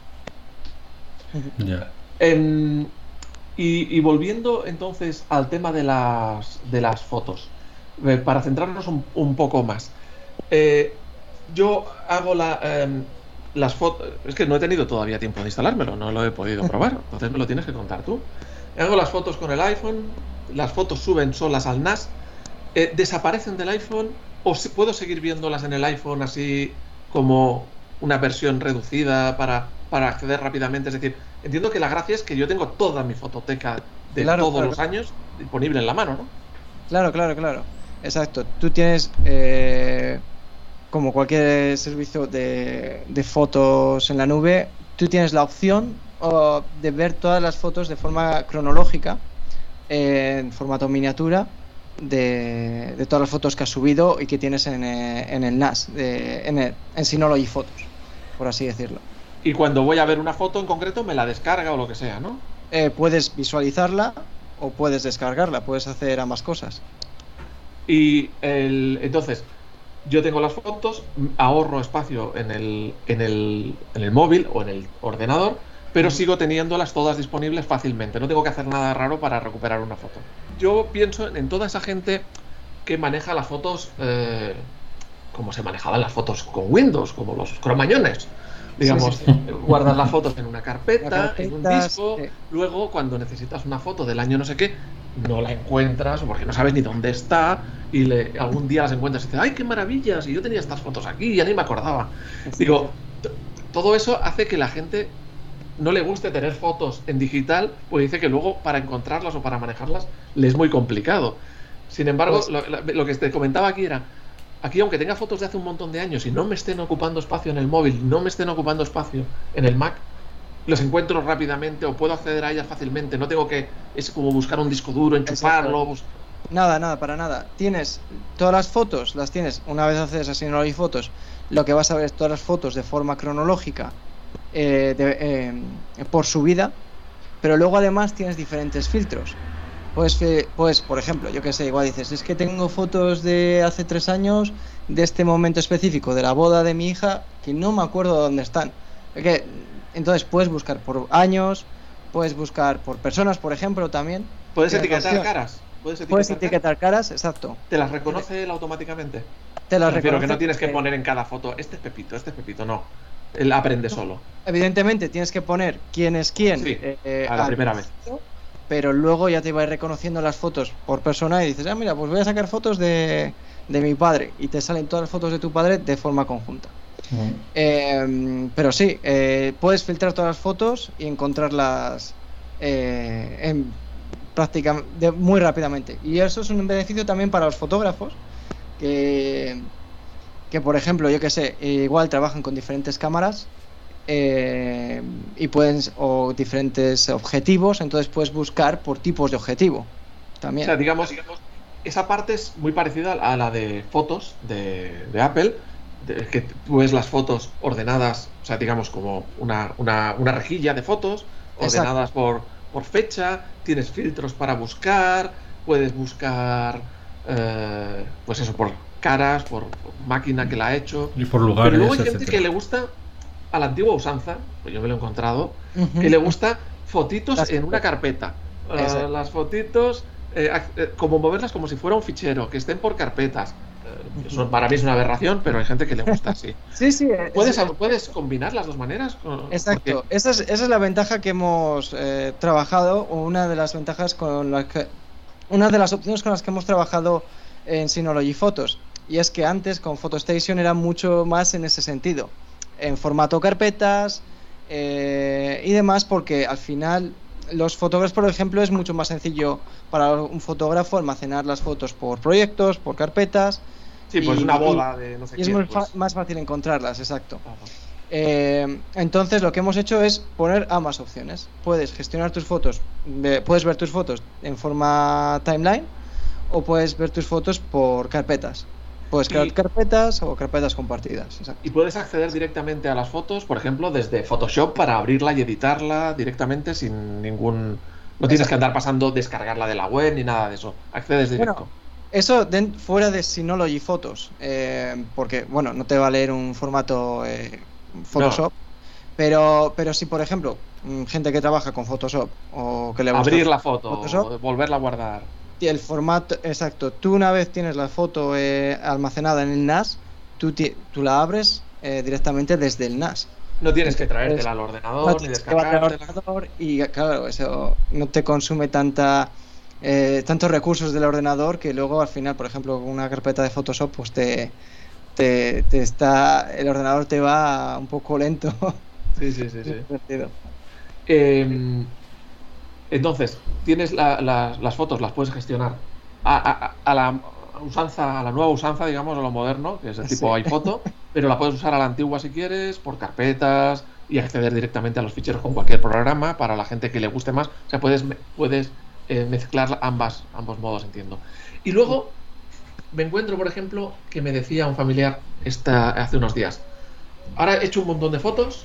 [SPEAKER 1] Ya.
[SPEAKER 2] Em, y, y volviendo entonces al tema de las, de las fotos, eh, para centrarnos un, un poco más. Eh, yo hago la, em, las fotos, es que no he tenido todavía tiempo de instalármelo, no lo he podido probar, entonces me lo tienes que contar tú. Hago las fotos con el iPhone, las fotos suben solas al N A S, eh, desaparecen del iPhone o si, puedo seguir viéndolas en el iPhone así como una versión reducida para, para acceder rápidamente. Es decir, entiendo que la gracia es que yo tengo toda mi fototeca de
[SPEAKER 3] Claro,
[SPEAKER 2] todos
[SPEAKER 3] claro.
[SPEAKER 2] los años disponible en la mano, ¿no?
[SPEAKER 3] Claro, claro, claro. Exacto. Tú tienes, eh, como cualquier servicio de, de fotos en la nube, tú tienes la opción oh, de ver todas las fotos de forma cronológica, eh, en formato miniatura, de, de todas las fotos que has subido y que tienes en, eh, en el N A S, de- en, el, en Synology Photos, por así decirlo.
[SPEAKER 2] Y cuando voy a ver una foto en concreto me la descarga o lo que sea, ¿no?
[SPEAKER 3] Eh, puedes visualizarla o puedes descargarla, puedes hacer ambas cosas.
[SPEAKER 2] Y el, entonces, yo tengo las fotos, m- ahorro espacio en el, en, el, en el móvil o en el ordenador, pero sigo teniéndolas todas disponibles fácilmente. No tengo que hacer nada raro para recuperar una foto. Yo pienso en, en toda esa gente que maneja las fotos eh, como se manejaban las fotos con Windows, como los cromañones. Digamos,
[SPEAKER 3] Sí, sí, sí.
[SPEAKER 2] guardas las fotos en una carpeta,
[SPEAKER 3] Una
[SPEAKER 2] en un
[SPEAKER 3] carpeta,
[SPEAKER 2] disco,
[SPEAKER 3] sí.
[SPEAKER 2] luego cuando necesitas una foto del año no sé qué, no la encuentras porque no sabes ni dónde está y le, algún día las encuentras y dices, ¡ay, qué maravillas! Y yo tenía estas fotos aquí y ya ni me acordaba. Digo, t- todo eso hace que la gente no le guste tener fotos en digital, pues dice que luego para encontrarlas o para manejarlas le es muy complicado. Sin embargo,
[SPEAKER 3] Pues-
[SPEAKER 2] lo, lo que te comentaba aquí era, aquí aunque tenga fotos de hace un montón de años y no me estén ocupando espacio en el móvil, no me estén ocupando espacio en el Mac, los encuentro rápidamente o puedo acceder a ellas fácilmente. No tengo que, es como buscar un disco duro, enchufarlo. Bus...
[SPEAKER 3] Nada, nada, para nada. Tienes todas las fotos, las tienes, una vez haces así Synology Photos, lo que vas a ver es todas las fotos de forma cronológica, eh, de, eh, por subida, pero luego además tienes diferentes filtros. Pues, que, pues, por ejemplo, yo que sé, igual dices, es que tengo fotos de hace tres años, de este momento específico, de la boda de mi hija, que no me acuerdo dónde están. Es que, entonces puedes buscar por años, puedes buscar por personas, por ejemplo, también.
[SPEAKER 2] Puedes
[SPEAKER 3] Tienes la
[SPEAKER 2] etiquetar
[SPEAKER 3] opción.
[SPEAKER 2] caras. Puedes etiquetar,
[SPEAKER 3] Puedes
[SPEAKER 2] caras.
[SPEAKER 3] etiquetar caras, exacto.
[SPEAKER 2] Te las reconoce él automáticamente.
[SPEAKER 3] Te las
[SPEAKER 2] Prefiero que no
[SPEAKER 3] reconoce
[SPEAKER 2] tienes que
[SPEAKER 3] porque,
[SPEAKER 2] poner en cada foto, este es Pepito, este es Pepito, no. Él aprende solo.
[SPEAKER 3] evidentemente tienes que poner quién es quién,
[SPEAKER 2] Sí,
[SPEAKER 3] eh,
[SPEAKER 2] a la
[SPEAKER 3] al
[SPEAKER 2] primera vez.
[SPEAKER 3] principio, pero luego ya te va a ir reconociendo las fotos por persona y dices, ah, mira, pues voy a sacar fotos de, de mi padre, y te salen todas las fotos de tu padre de forma conjunta. Uh-huh. Eh, pero sí, eh, puedes filtrar todas las fotos y encontrarlas eh, en, prácticamente muy rápidamente. Y eso es un beneficio también para los fotógrafos que, que por ejemplo, yo que sé, igual trabajan con diferentes cámaras eh, y pueden, o diferentes objetivos, entonces puedes buscar por tipos de objetivo también.
[SPEAKER 2] O sea, digamos, digamos esa parte es muy parecida a la de fotos de, de Apple, de, que tú ves las fotos ordenadas, o sea, digamos como una, una, una rejilla de fotos ordenadas por, por fecha, tienes filtros para buscar, puedes buscar eh, pues eso, por caras, por, por máquina que la ha hecho,
[SPEAKER 1] y por lugares,
[SPEAKER 2] pero luego hay gente
[SPEAKER 1] etcétera.
[SPEAKER 2] que le gusta a la antigua usanza, pues yo me lo he encontrado, uh-huh. que le gusta fotitos las en una carpeta, uh, las fotitos eh, eh, como moverlas como si fuera un fichero, que estén por carpetas. Eh, eso para mí es una aberración, pero hay gente que le gusta así.
[SPEAKER 3] Sí, sí.
[SPEAKER 2] ¿Puedes,
[SPEAKER 3] es,
[SPEAKER 2] ¿Puedes combinar las dos maneras?
[SPEAKER 3] Exacto. Esa es, esa es la ventaja que hemos eh, trabajado, o una de las ventajas con las que, una de las opciones con las que hemos trabajado en Synology Photos, y es que antes con PhotoStation era mucho más en ese sentido, en formato carpetas eh, y demás, porque al final los fotógrafos, por ejemplo, es mucho más sencillo para un fotógrafo almacenar las fotos por proyectos, por carpetas.
[SPEAKER 2] Sí, pues y, una boda de no sé
[SPEAKER 3] qué. Y
[SPEAKER 2] quién,
[SPEAKER 3] es muy
[SPEAKER 2] pues.
[SPEAKER 3] fa- más fácil encontrarlas, exacto. Eh, entonces lo que hemos hecho es poner ambas opciones. Puedes gestionar tus fotos, de, puedes ver tus fotos en forma timeline, o puedes ver tus fotos por carpetas. Puedes crear y, carpetas o carpetas compartidas. Exacto.
[SPEAKER 2] Y puedes acceder directamente a las fotos, por ejemplo, desde Photoshop para abrirla y editarla directamente sin ningún... No tienes exacto. que andar pasando, descargarla de la web ni nada de eso. Accedes directo.
[SPEAKER 3] Bueno, eso de, fuera de Synology Photos, eh, porque, bueno, no te va a leer un formato eh, Photoshop, no. pero, pero si, por ejemplo, gente que trabaja con Photoshop o que le gusta
[SPEAKER 2] abrir la foto,
[SPEAKER 3] Photoshop,
[SPEAKER 2] volverla a guardar.
[SPEAKER 3] El formato, exacto. Tú una vez tienes la foto eh, almacenada en el N A S, tú, ti, tú la abres eh, directamente desde el N A S.
[SPEAKER 2] No tienes que traértela al ordenador no ni descargártela. Al ordenador
[SPEAKER 3] y claro, eso no te consume tanta eh, tantos recursos del ordenador, que luego al final, por ejemplo, con una carpeta de Photoshop, pues te, te, te está, el ordenador te va un poco lento.
[SPEAKER 2] Sí, sí, sí, sí. Eh, entonces, tienes la, la, las fotos, las puedes gestionar a, a, a la usanza, a la nueva usanza, digamos, a lo moderno, que es el tipo sí. iPhoto, pero la puedes usar a la antigua si quieres, por carpetas, y acceder directamente a los ficheros con cualquier programa para la gente que le guste más. O sea, puedes, puedes eh, mezclar ambas, ambos modos, entiendo. Y luego me encuentro, por ejemplo, que me decía un familiar esta, hace unos días, ahora he hecho un montón de fotos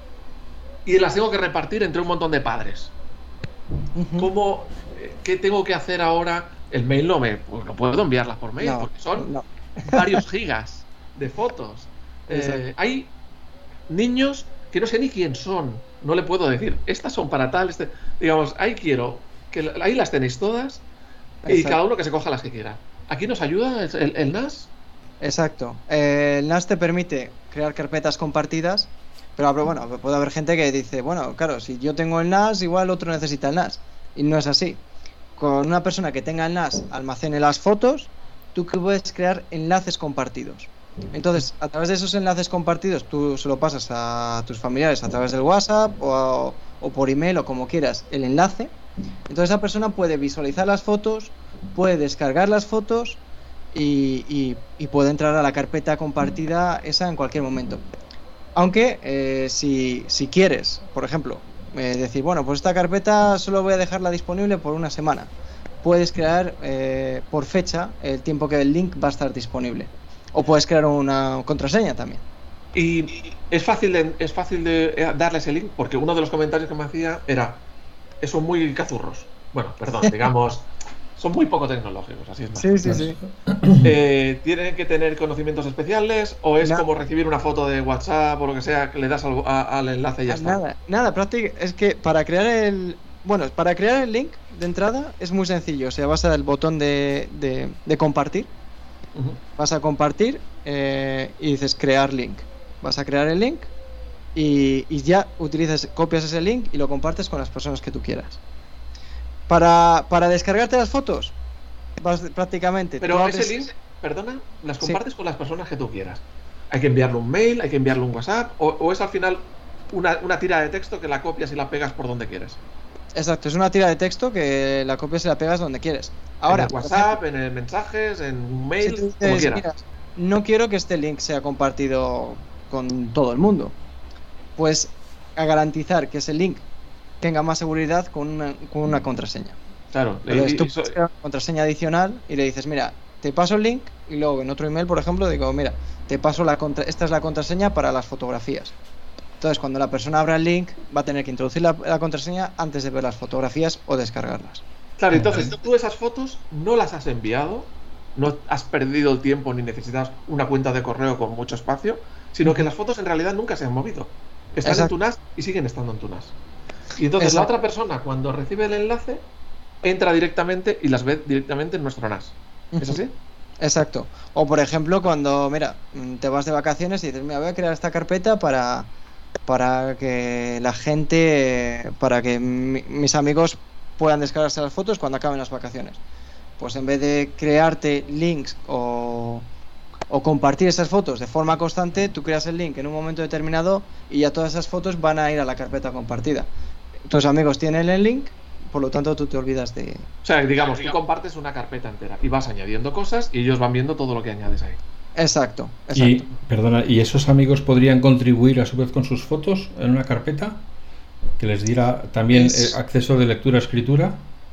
[SPEAKER 2] y las tengo que repartir entre un montón de padres. Uh-huh. ¿Cómo, qué tengo que hacer ahora? El mail no me, pues no puedo enviarlas por mail, no, porque son no. varios gigas de fotos. Eh, hay niños que no sé ni quién son, no le puedo decir, estas son para tal, este, digamos, ahí quiero, que ahí las tenéis todas. Exacto. Y cada uno que se coja las que quiera. ¿Aquí nos ayuda el, el, el N A S?
[SPEAKER 3] Exacto. Eh, el N A S te permite crear carpetas compartidas. Pero bueno, puede haber gente que dice, bueno, claro, si yo tengo el N A S, igual otro necesita el N A S. Y no es así. Con una persona que tenga el N A S, almacene las fotos, tú puedes crear enlaces compartidos. Entonces, a través de esos enlaces compartidos, tú se lo pasas a tus familiares a través del WhatsApp o, a, o por email o como quieras el enlace. Entonces esa persona puede visualizar las fotos, puede descargar las fotos y, y, y puede entrar a la carpeta compartida esa en cualquier momento. Aunque eh, si, si quieres, por ejemplo, eh, decir, bueno, pues esta carpeta solo voy a dejarla disponible por una semana, puedes crear eh, por fecha el tiempo que el link va a estar disponible. O puedes crear una contraseña también.
[SPEAKER 2] Y es fácil de, es fácil de darle ese link, porque uno de los comentarios que me hacía era, son muy cazurros. Bueno, perdón, digamos, son muy poco tecnológicos, así es más.
[SPEAKER 3] Sí, sí, sí.
[SPEAKER 2] Eh, ¿Tienen que tener conocimientos especiales o es no. como recibir una foto de WhatsApp o lo que sea, que le das al, a, al enlace y ya está?
[SPEAKER 3] Nada, nada, prácticamente es que para crear el... Bueno, para crear el link de entrada es muy sencillo. O sea, vas al botón de, de, de compartir. Uh-huh. Vas a compartir eh, y dices crear link. Vas a crear el link y, y ya utilizas, copias ese link y lo compartes con las personas que tú quieras. Para, para descargarte las fotos, vas, prácticamente.
[SPEAKER 2] Pero
[SPEAKER 3] abres...
[SPEAKER 2] ese link, perdona, las compartes sí. con las personas que tú quieras. Hay que enviarle un mail, hay que enviarle un WhatsApp, o, o es al final una, una tira de texto que la copias y la pegas por donde quieres.
[SPEAKER 3] Exacto, es una tira de texto que la copias y la pegas donde quieres. Ahora,
[SPEAKER 2] en el WhatsApp, ejemplo, en el mensajes, en un mail, si dices, como quieras. Mira,
[SPEAKER 3] no quiero que este link sea compartido con todo el mundo. Pues a garantizar que ese link tenga más seguridad con una, con una contraseña.
[SPEAKER 2] Claro,
[SPEAKER 3] entonces y, tú puedes crear una contraseña adicional y le dices, mira, te paso el link y luego en otro email, por ejemplo, digo, mira, te paso la contra esta es la contraseña para las fotografías. Entonces, cuando la persona abra el link, va a tener que introducir la, la contraseña antes de ver las fotografías o descargarlas.
[SPEAKER 2] Claro, entonces tú esas fotos no las has enviado, no has perdido el tiempo ni necesitas una cuenta de correo con mucho espacio, sino que las fotos en realidad nunca se han movido. Están Exacto. en tu N A S y siguen estando en tu N A S. Y entonces Exacto. la otra persona, cuando recibe el enlace, entra directamente y las ve directamente en nuestro N A S. ¿Es así?
[SPEAKER 3] Exacto. O por ejemplo, cuando, mira, te vas de vacaciones y dices, mira, voy a crear esta carpeta para, para que la gente, para que mi, mis amigos puedan descargarse las fotos cuando acaben las vacaciones. Pues en vez de crearte links o, o compartir esas fotos de forma constante, tú creas el link en un momento determinado y ya todas esas fotos van a ir a la carpeta compartida. Tus amigos tienen el link, por lo tanto tú te olvidas de...
[SPEAKER 2] O sea, digamos, tú compartes una carpeta entera y vas añadiendo cosas y ellos van viendo todo lo que añades ahí.
[SPEAKER 3] Exacto, exacto.
[SPEAKER 1] Y, perdona, ¿y esos amigos podrían contribuir a su vez con sus fotos en una carpeta? ¿Que les diera también es... acceso de lectura-escritura?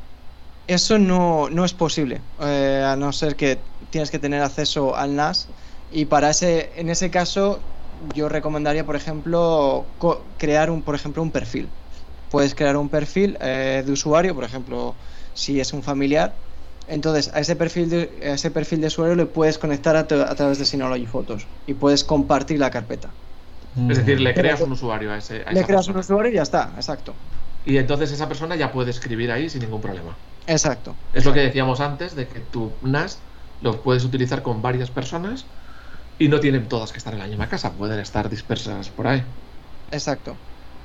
[SPEAKER 3] Eso no, no es posible, eh, a no ser que tienes que tener acceso al N A S, y para ese, en ese caso yo recomendaría, por ejemplo, co- crear un, por ejemplo, un perfil. Puedes crear un perfil eh, de usuario, por ejemplo, si es un familiar, entonces a ese perfil de, a ese perfil de usuario le puedes conectar a, a través de Synology Photos y puedes compartir la carpeta.
[SPEAKER 2] Es decir, le creas un usuario a ese. A
[SPEAKER 3] le
[SPEAKER 2] esa
[SPEAKER 3] creas
[SPEAKER 2] persona.
[SPEAKER 3] un usuario y ya está, exacto.
[SPEAKER 2] Y entonces esa persona ya puede escribir ahí sin ningún problema.
[SPEAKER 3] Exacto.
[SPEAKER 2] Es
[SPEAKER 3] exacto.
[SPEAKER 2] lo que decíamos antes, de que tu N A S lo puedes utilizar con varias personas y no tienen todas que estar en la misma casa, pueden estar dispersas por ahí.
[SPEAKER 3] Exacto.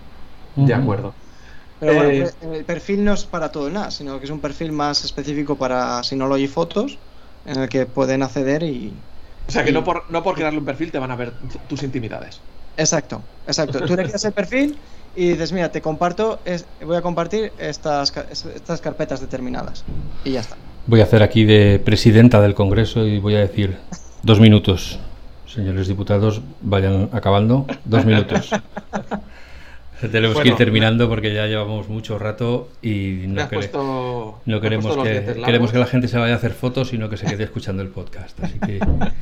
[SPEAKER 2] De acuerdo.
[SPEAKER 3] Pero eh, bueno, el perfil no es para todo el N A S, sino que es un perfil más específico para Synology Photos, en el que pueden acceder y...
[SPEAKER 2] O sea que
[SPEAKER 3] y...
[SPEAKER 2] no por no por crearle un perfil te van a ver tus intimidades.
[SPEAKER 3] Exacto, exacto. Tú le creas el perfil y dices, mira, te comparto, es, voy a compartir estas, estas carpetas determinadas. Y ya está.
[SPEAKER 1] Voy a hacer aquí de presidenta del Congreso y voy a decir dos minutos. Señores diputados, vayan acabando. Dos minutos. Tenemos bueno, que ir terminando porque ya llevamos mucho rato y no, quere-
[SPEAKER 2] puesto,
[SPEAKER 1] no queremos que queremos que la gente se vaya a hacer fotos, sino que se quede escuchando el podcast. Así que,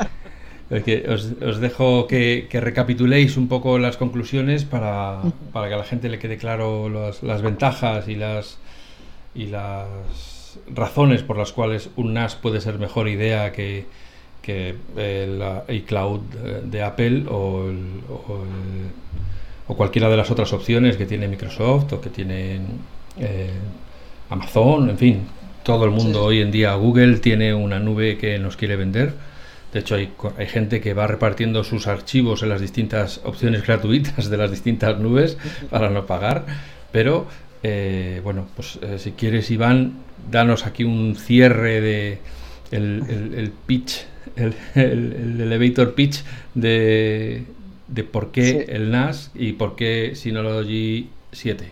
[SPEAKER 1] que os, os dejo que, que recapituléis un poco las conclusiones para, para que a la gente le quede claro las, las ventajas y las y las razones por las cuales un N A S puede ser mejor idea que, que el iCloud de Apple o el, o el o cualquiera de las otras opciones que tiene Microsoft o que tiene eh, Amazon, en fin, todo el mundo sí. Hoy en día. Google tiene una nube que nos quiere vender. De hecho, hay, hay gente que va repartiendo sus archivos en las distintas opciones gratuitas de las distintas nubes para no pagar. Pero, eh, bueno, pues eh, si quieres, Iván, danos aquí un cierre de el, el, el pitch, el, el, el elevator pitch de... de por qué sí. el N A S y por qué Synology siete.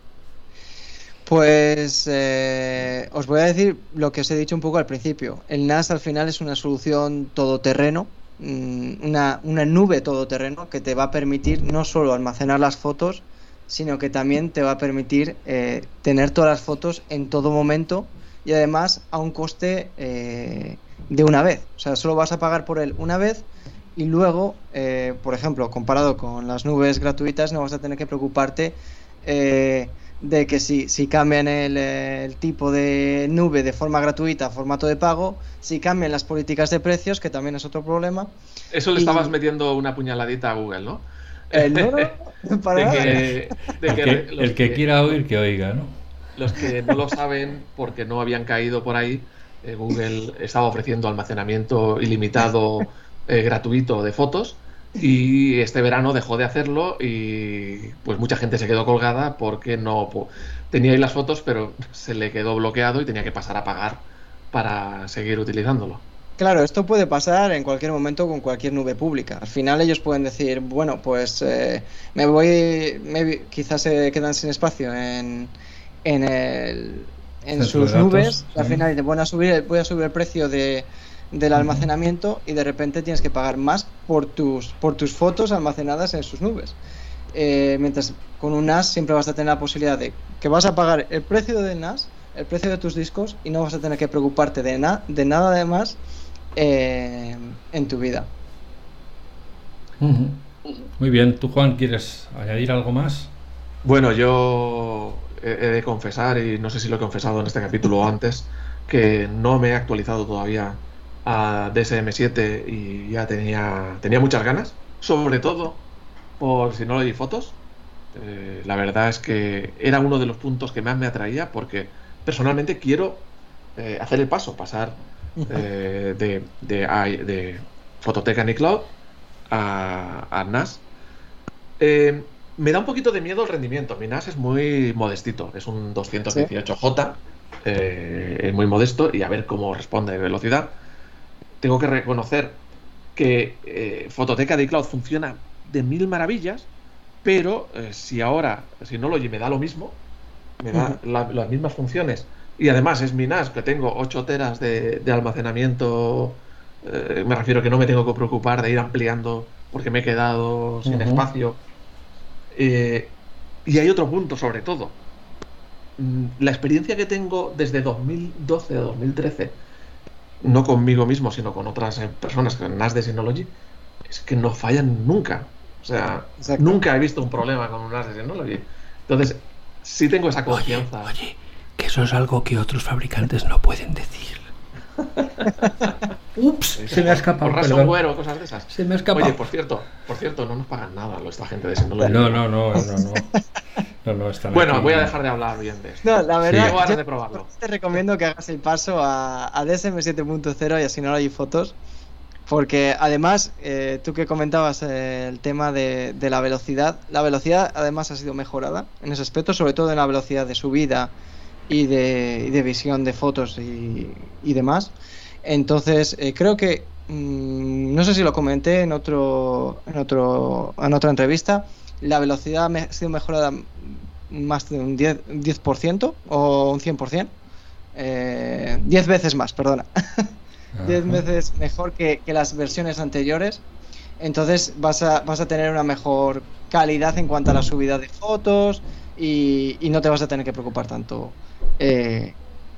[SPEAKER 3] Pues eh, os voy a decir lo que os he dicho un poco al principio. El N A S al final es una solución todoterreno, una, una nube todoterreno que te va a permitir no solo almacenar las fotos, sino que también te va a permitir eh, tener todas las fotos en todo momento y además a un coste eh, de una vez. O sea, solo vas a pagar por él una vez. Y luego, eh, por ejemplo, comparado con las nubes gratuitas, no vas a tener que preocuparte eh, de que si, si cambian el, el tipo de nube de forma gratuita a formato de pago, si cambian las políticas de precios, que también es otro problema.
[SPEAKER 2] Eso le y... estabas metiendo una puñaladita a Google, ¿no?
[SPEAKER 3] Eh, no, no, para
[SPEAKER 2] de que, de que,
[SPEAKER 1] el que, el que, que quiera oír, que oiga, ¿no?
[SPEAKER 2] Los que no lo saben, porque no habían caído por ahí, eh, Google estaba ofreciendo almacenamiento ilimitado... Eh, gratuito de fotos Y este verano dejó de hacerlo y pues mucha gente se quedó colgada porque no po- tenía ahí las fotos, pero se le quedó bloqueado y tenía que pasar a pagar para seguir utilizándolo.
[SPEAKER 3] Claro, esto puede pasar en cualquier momento con cualquier nube pública. Al final ellos pueden decir, bueno, pues eh, me voy, me- quizás se quedan sin espacio en, en, el- en
[SPEAKER 1] Centro
[SPEAKER 3] sus
[SPEAKER 1] de datos,
[SPEAKER 3] nubes.
[SPEAKER 1] sí.
[SPEAKER 3] Al final dicen, voy a subir, voy a subir el precio de, del
[SPEAKER 1] Ujú.
[SPEAKER 3] almacenamiento y de repente tienes que pagar más por tus, por tus fotos almacenadas en sus nubes. Eh, mientras con un N A S siempre vas a tener la posibilidad de que vas a pagar el precio del N A S, el precio de tus discos y no vas a tener que preocuparte de, na- de nada además eh, en tu vida.
[SPEAKER 1] Ujú. Muy bien, ¿tú, Juan, quieres añadir algo más?
[SPEAKER 2] Bueno, yo he he de confesar, y no sé si lo he confesado en este capítulo o antes, que no me he actualizado todavía a D S M siete y ya tenía, tenía muchas ganas, sobre todo por Synology Photos. Eh, la verdad es que era uno de los puntos que más me atraía porque personalmente quiero eh, hacer el paso, pasar eh, de, de, i- de Fototeca en iCloud a, a N A S. Eh, me da un poquito de miedo el rendimiento. Mi N A S es muy modestito, es un doscientos dieciocho J, eh, es muy modesto y a ver cómo responde de velocidad. Tengo que reconocer que eh, Fototeca de iCloud funciona de mil maravillas, pero eh, si ahora Synology me da lo mismo, me da
[SPEAKER 3] Ujú.
[SPEAKER 2] la- las mismas funciones y además es mi N A S que tengo ocho teras de, de almacenamiento, eh, me refiero que no me tengo que preocupar de ir ampliando porque me he quedado sin
[SPEAKER 1] Ujú.
[SPEAKER 2] espacio. Eh, y hay otro punto sobre todo. Mm, La experiencia que tengo desde dos mil doce o dos mil trece, no conmigo mismo, sino con otras eh, personas con N A S de Synology, es que no fallan nunca. O sea,
[SPEAKER 3] Exacto.
[SPEAKER 2] nunca he visto un problema con un N A S de Synology. Entonces, sí tengo esa confianza.
[SPEAKER 1] Oye, que eso es algo que otros fabricantes no pueden decir. Ups, se me ha escapado,
[SPEAKER 2] Por
[SPEAKER 1] perdón.
[SPEAKER 2] ransomware o cosas de esas.
[SPEAKER 1] Se me ha escapado.
[SPEAKER 2] Oye, por cierto, por cierto, no nos pagan nada esta gente de Synology.
[SPEAKER 1] No, no, no, no, no. No, no, están
[SPEAKER 2] Bueno,
[SPEAKER 1] aquí.
[SPEAKER 2] voy a dejar de hablar bien de esto.
[SPEAKER 3] No, la verdad,
[SPEAKER 2] Tengo ganas
[SPEAKER 3] yo
[SPEAKER 2] de probarlo.
[SPEAKER 3] te recomiendo que hagas el paso a, a D S M siete punto cero y a Synology Photos, porque además, eh, tú que comentabas eh, el tema de, de la velocidad, la velocidad además ha sido mejorada en ese aspecto, sobre todo en la velocidad de subida y de, y de visión de fotos y, y demás. Entonces, eh, creo que, mmm, no sé si lo comenté en otro, en otro, en otra entrevista, la velocidad me- ha sido mejorada más de un diez, diez por ciento o un cien por ciento. Eh, diez veces más, perdona. diez veces mejor que, que las versiones anteriores. Entonces vas a, vas a tener una mejor calidad en cuanto a la subida de fotos y, y no te vas a tener que preocupar tanto eh,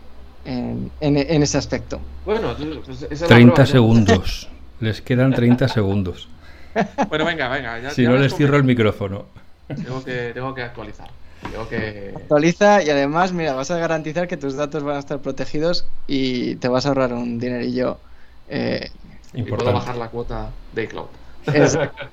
[SPEAKER 3] en, en- en ese aspecto.
[SPEAKER 2] Bueno, pues esa es la
[SPEAKER 1] treinta
[SPEAKER 2] prueba, ¿no?
[SPEAKER 1] segundos. Les quedan treinta segundos.
[SPEAKER 2] Bueno, venga, venga. Ya,
[SPEAKER 1] Si
[SPEAKER 2] ya
[SPEAKER 1] no
[SPEAKER 2] me
[SPEAKER 1] les
[SPEAKER 2] has
[SPEAKER 1] cierro el
[SPEAKER 2] convencido.
[SPEAKER 1] micrófono.
[SPEAKER 2] Tengo que, tengo que actualizar. Tengo que.
[SPEAKER 3] Actualiza y además, mira, vas a garantizar que tus datos van a estar protegidos y te vas a ahorrar un dinerillo. Eh,
[SPEAKER 2] Y puedo
[SPEAKER 1] Importante.
[SPEAKER 2] bajar la cuota de iCloud.
[SPEAKER 3] exacto.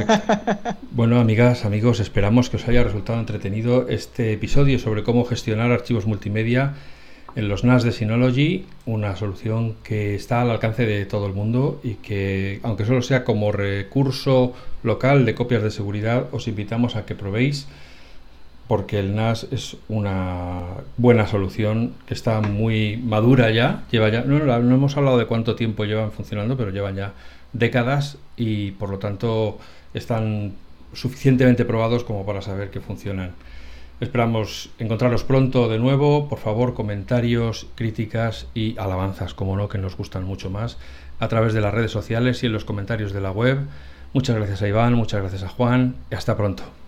[SPEAKER 1] Bueno, amigas, amigos, esperamos que os haya resultado entretenido este episodio sobre cómo gestionar archivos multimedia en los N A S de Synology, una solución que está al alcance de todo el mundo y que, aunque solo sea como recurso local de copias de seguridad, os invitamos a que probéis, porque el N A S es una buena solución que está muy madura ya. Lleva ya no, no hemos hablado de cuánto tiempo llevan funcionando, pero llevan ya décadas y por lo tanto están suficientemente probados como para saber que funcionan. Esperamos encontraros pronto de nuevo. Por favor, comentarios, críticas y alabanzas, como no, que nos gustan mucho más, a través de las redes sociales y en los comentarios de la web. Muchas gracias a Iván, muchas gracias a Juan y hasta pronto.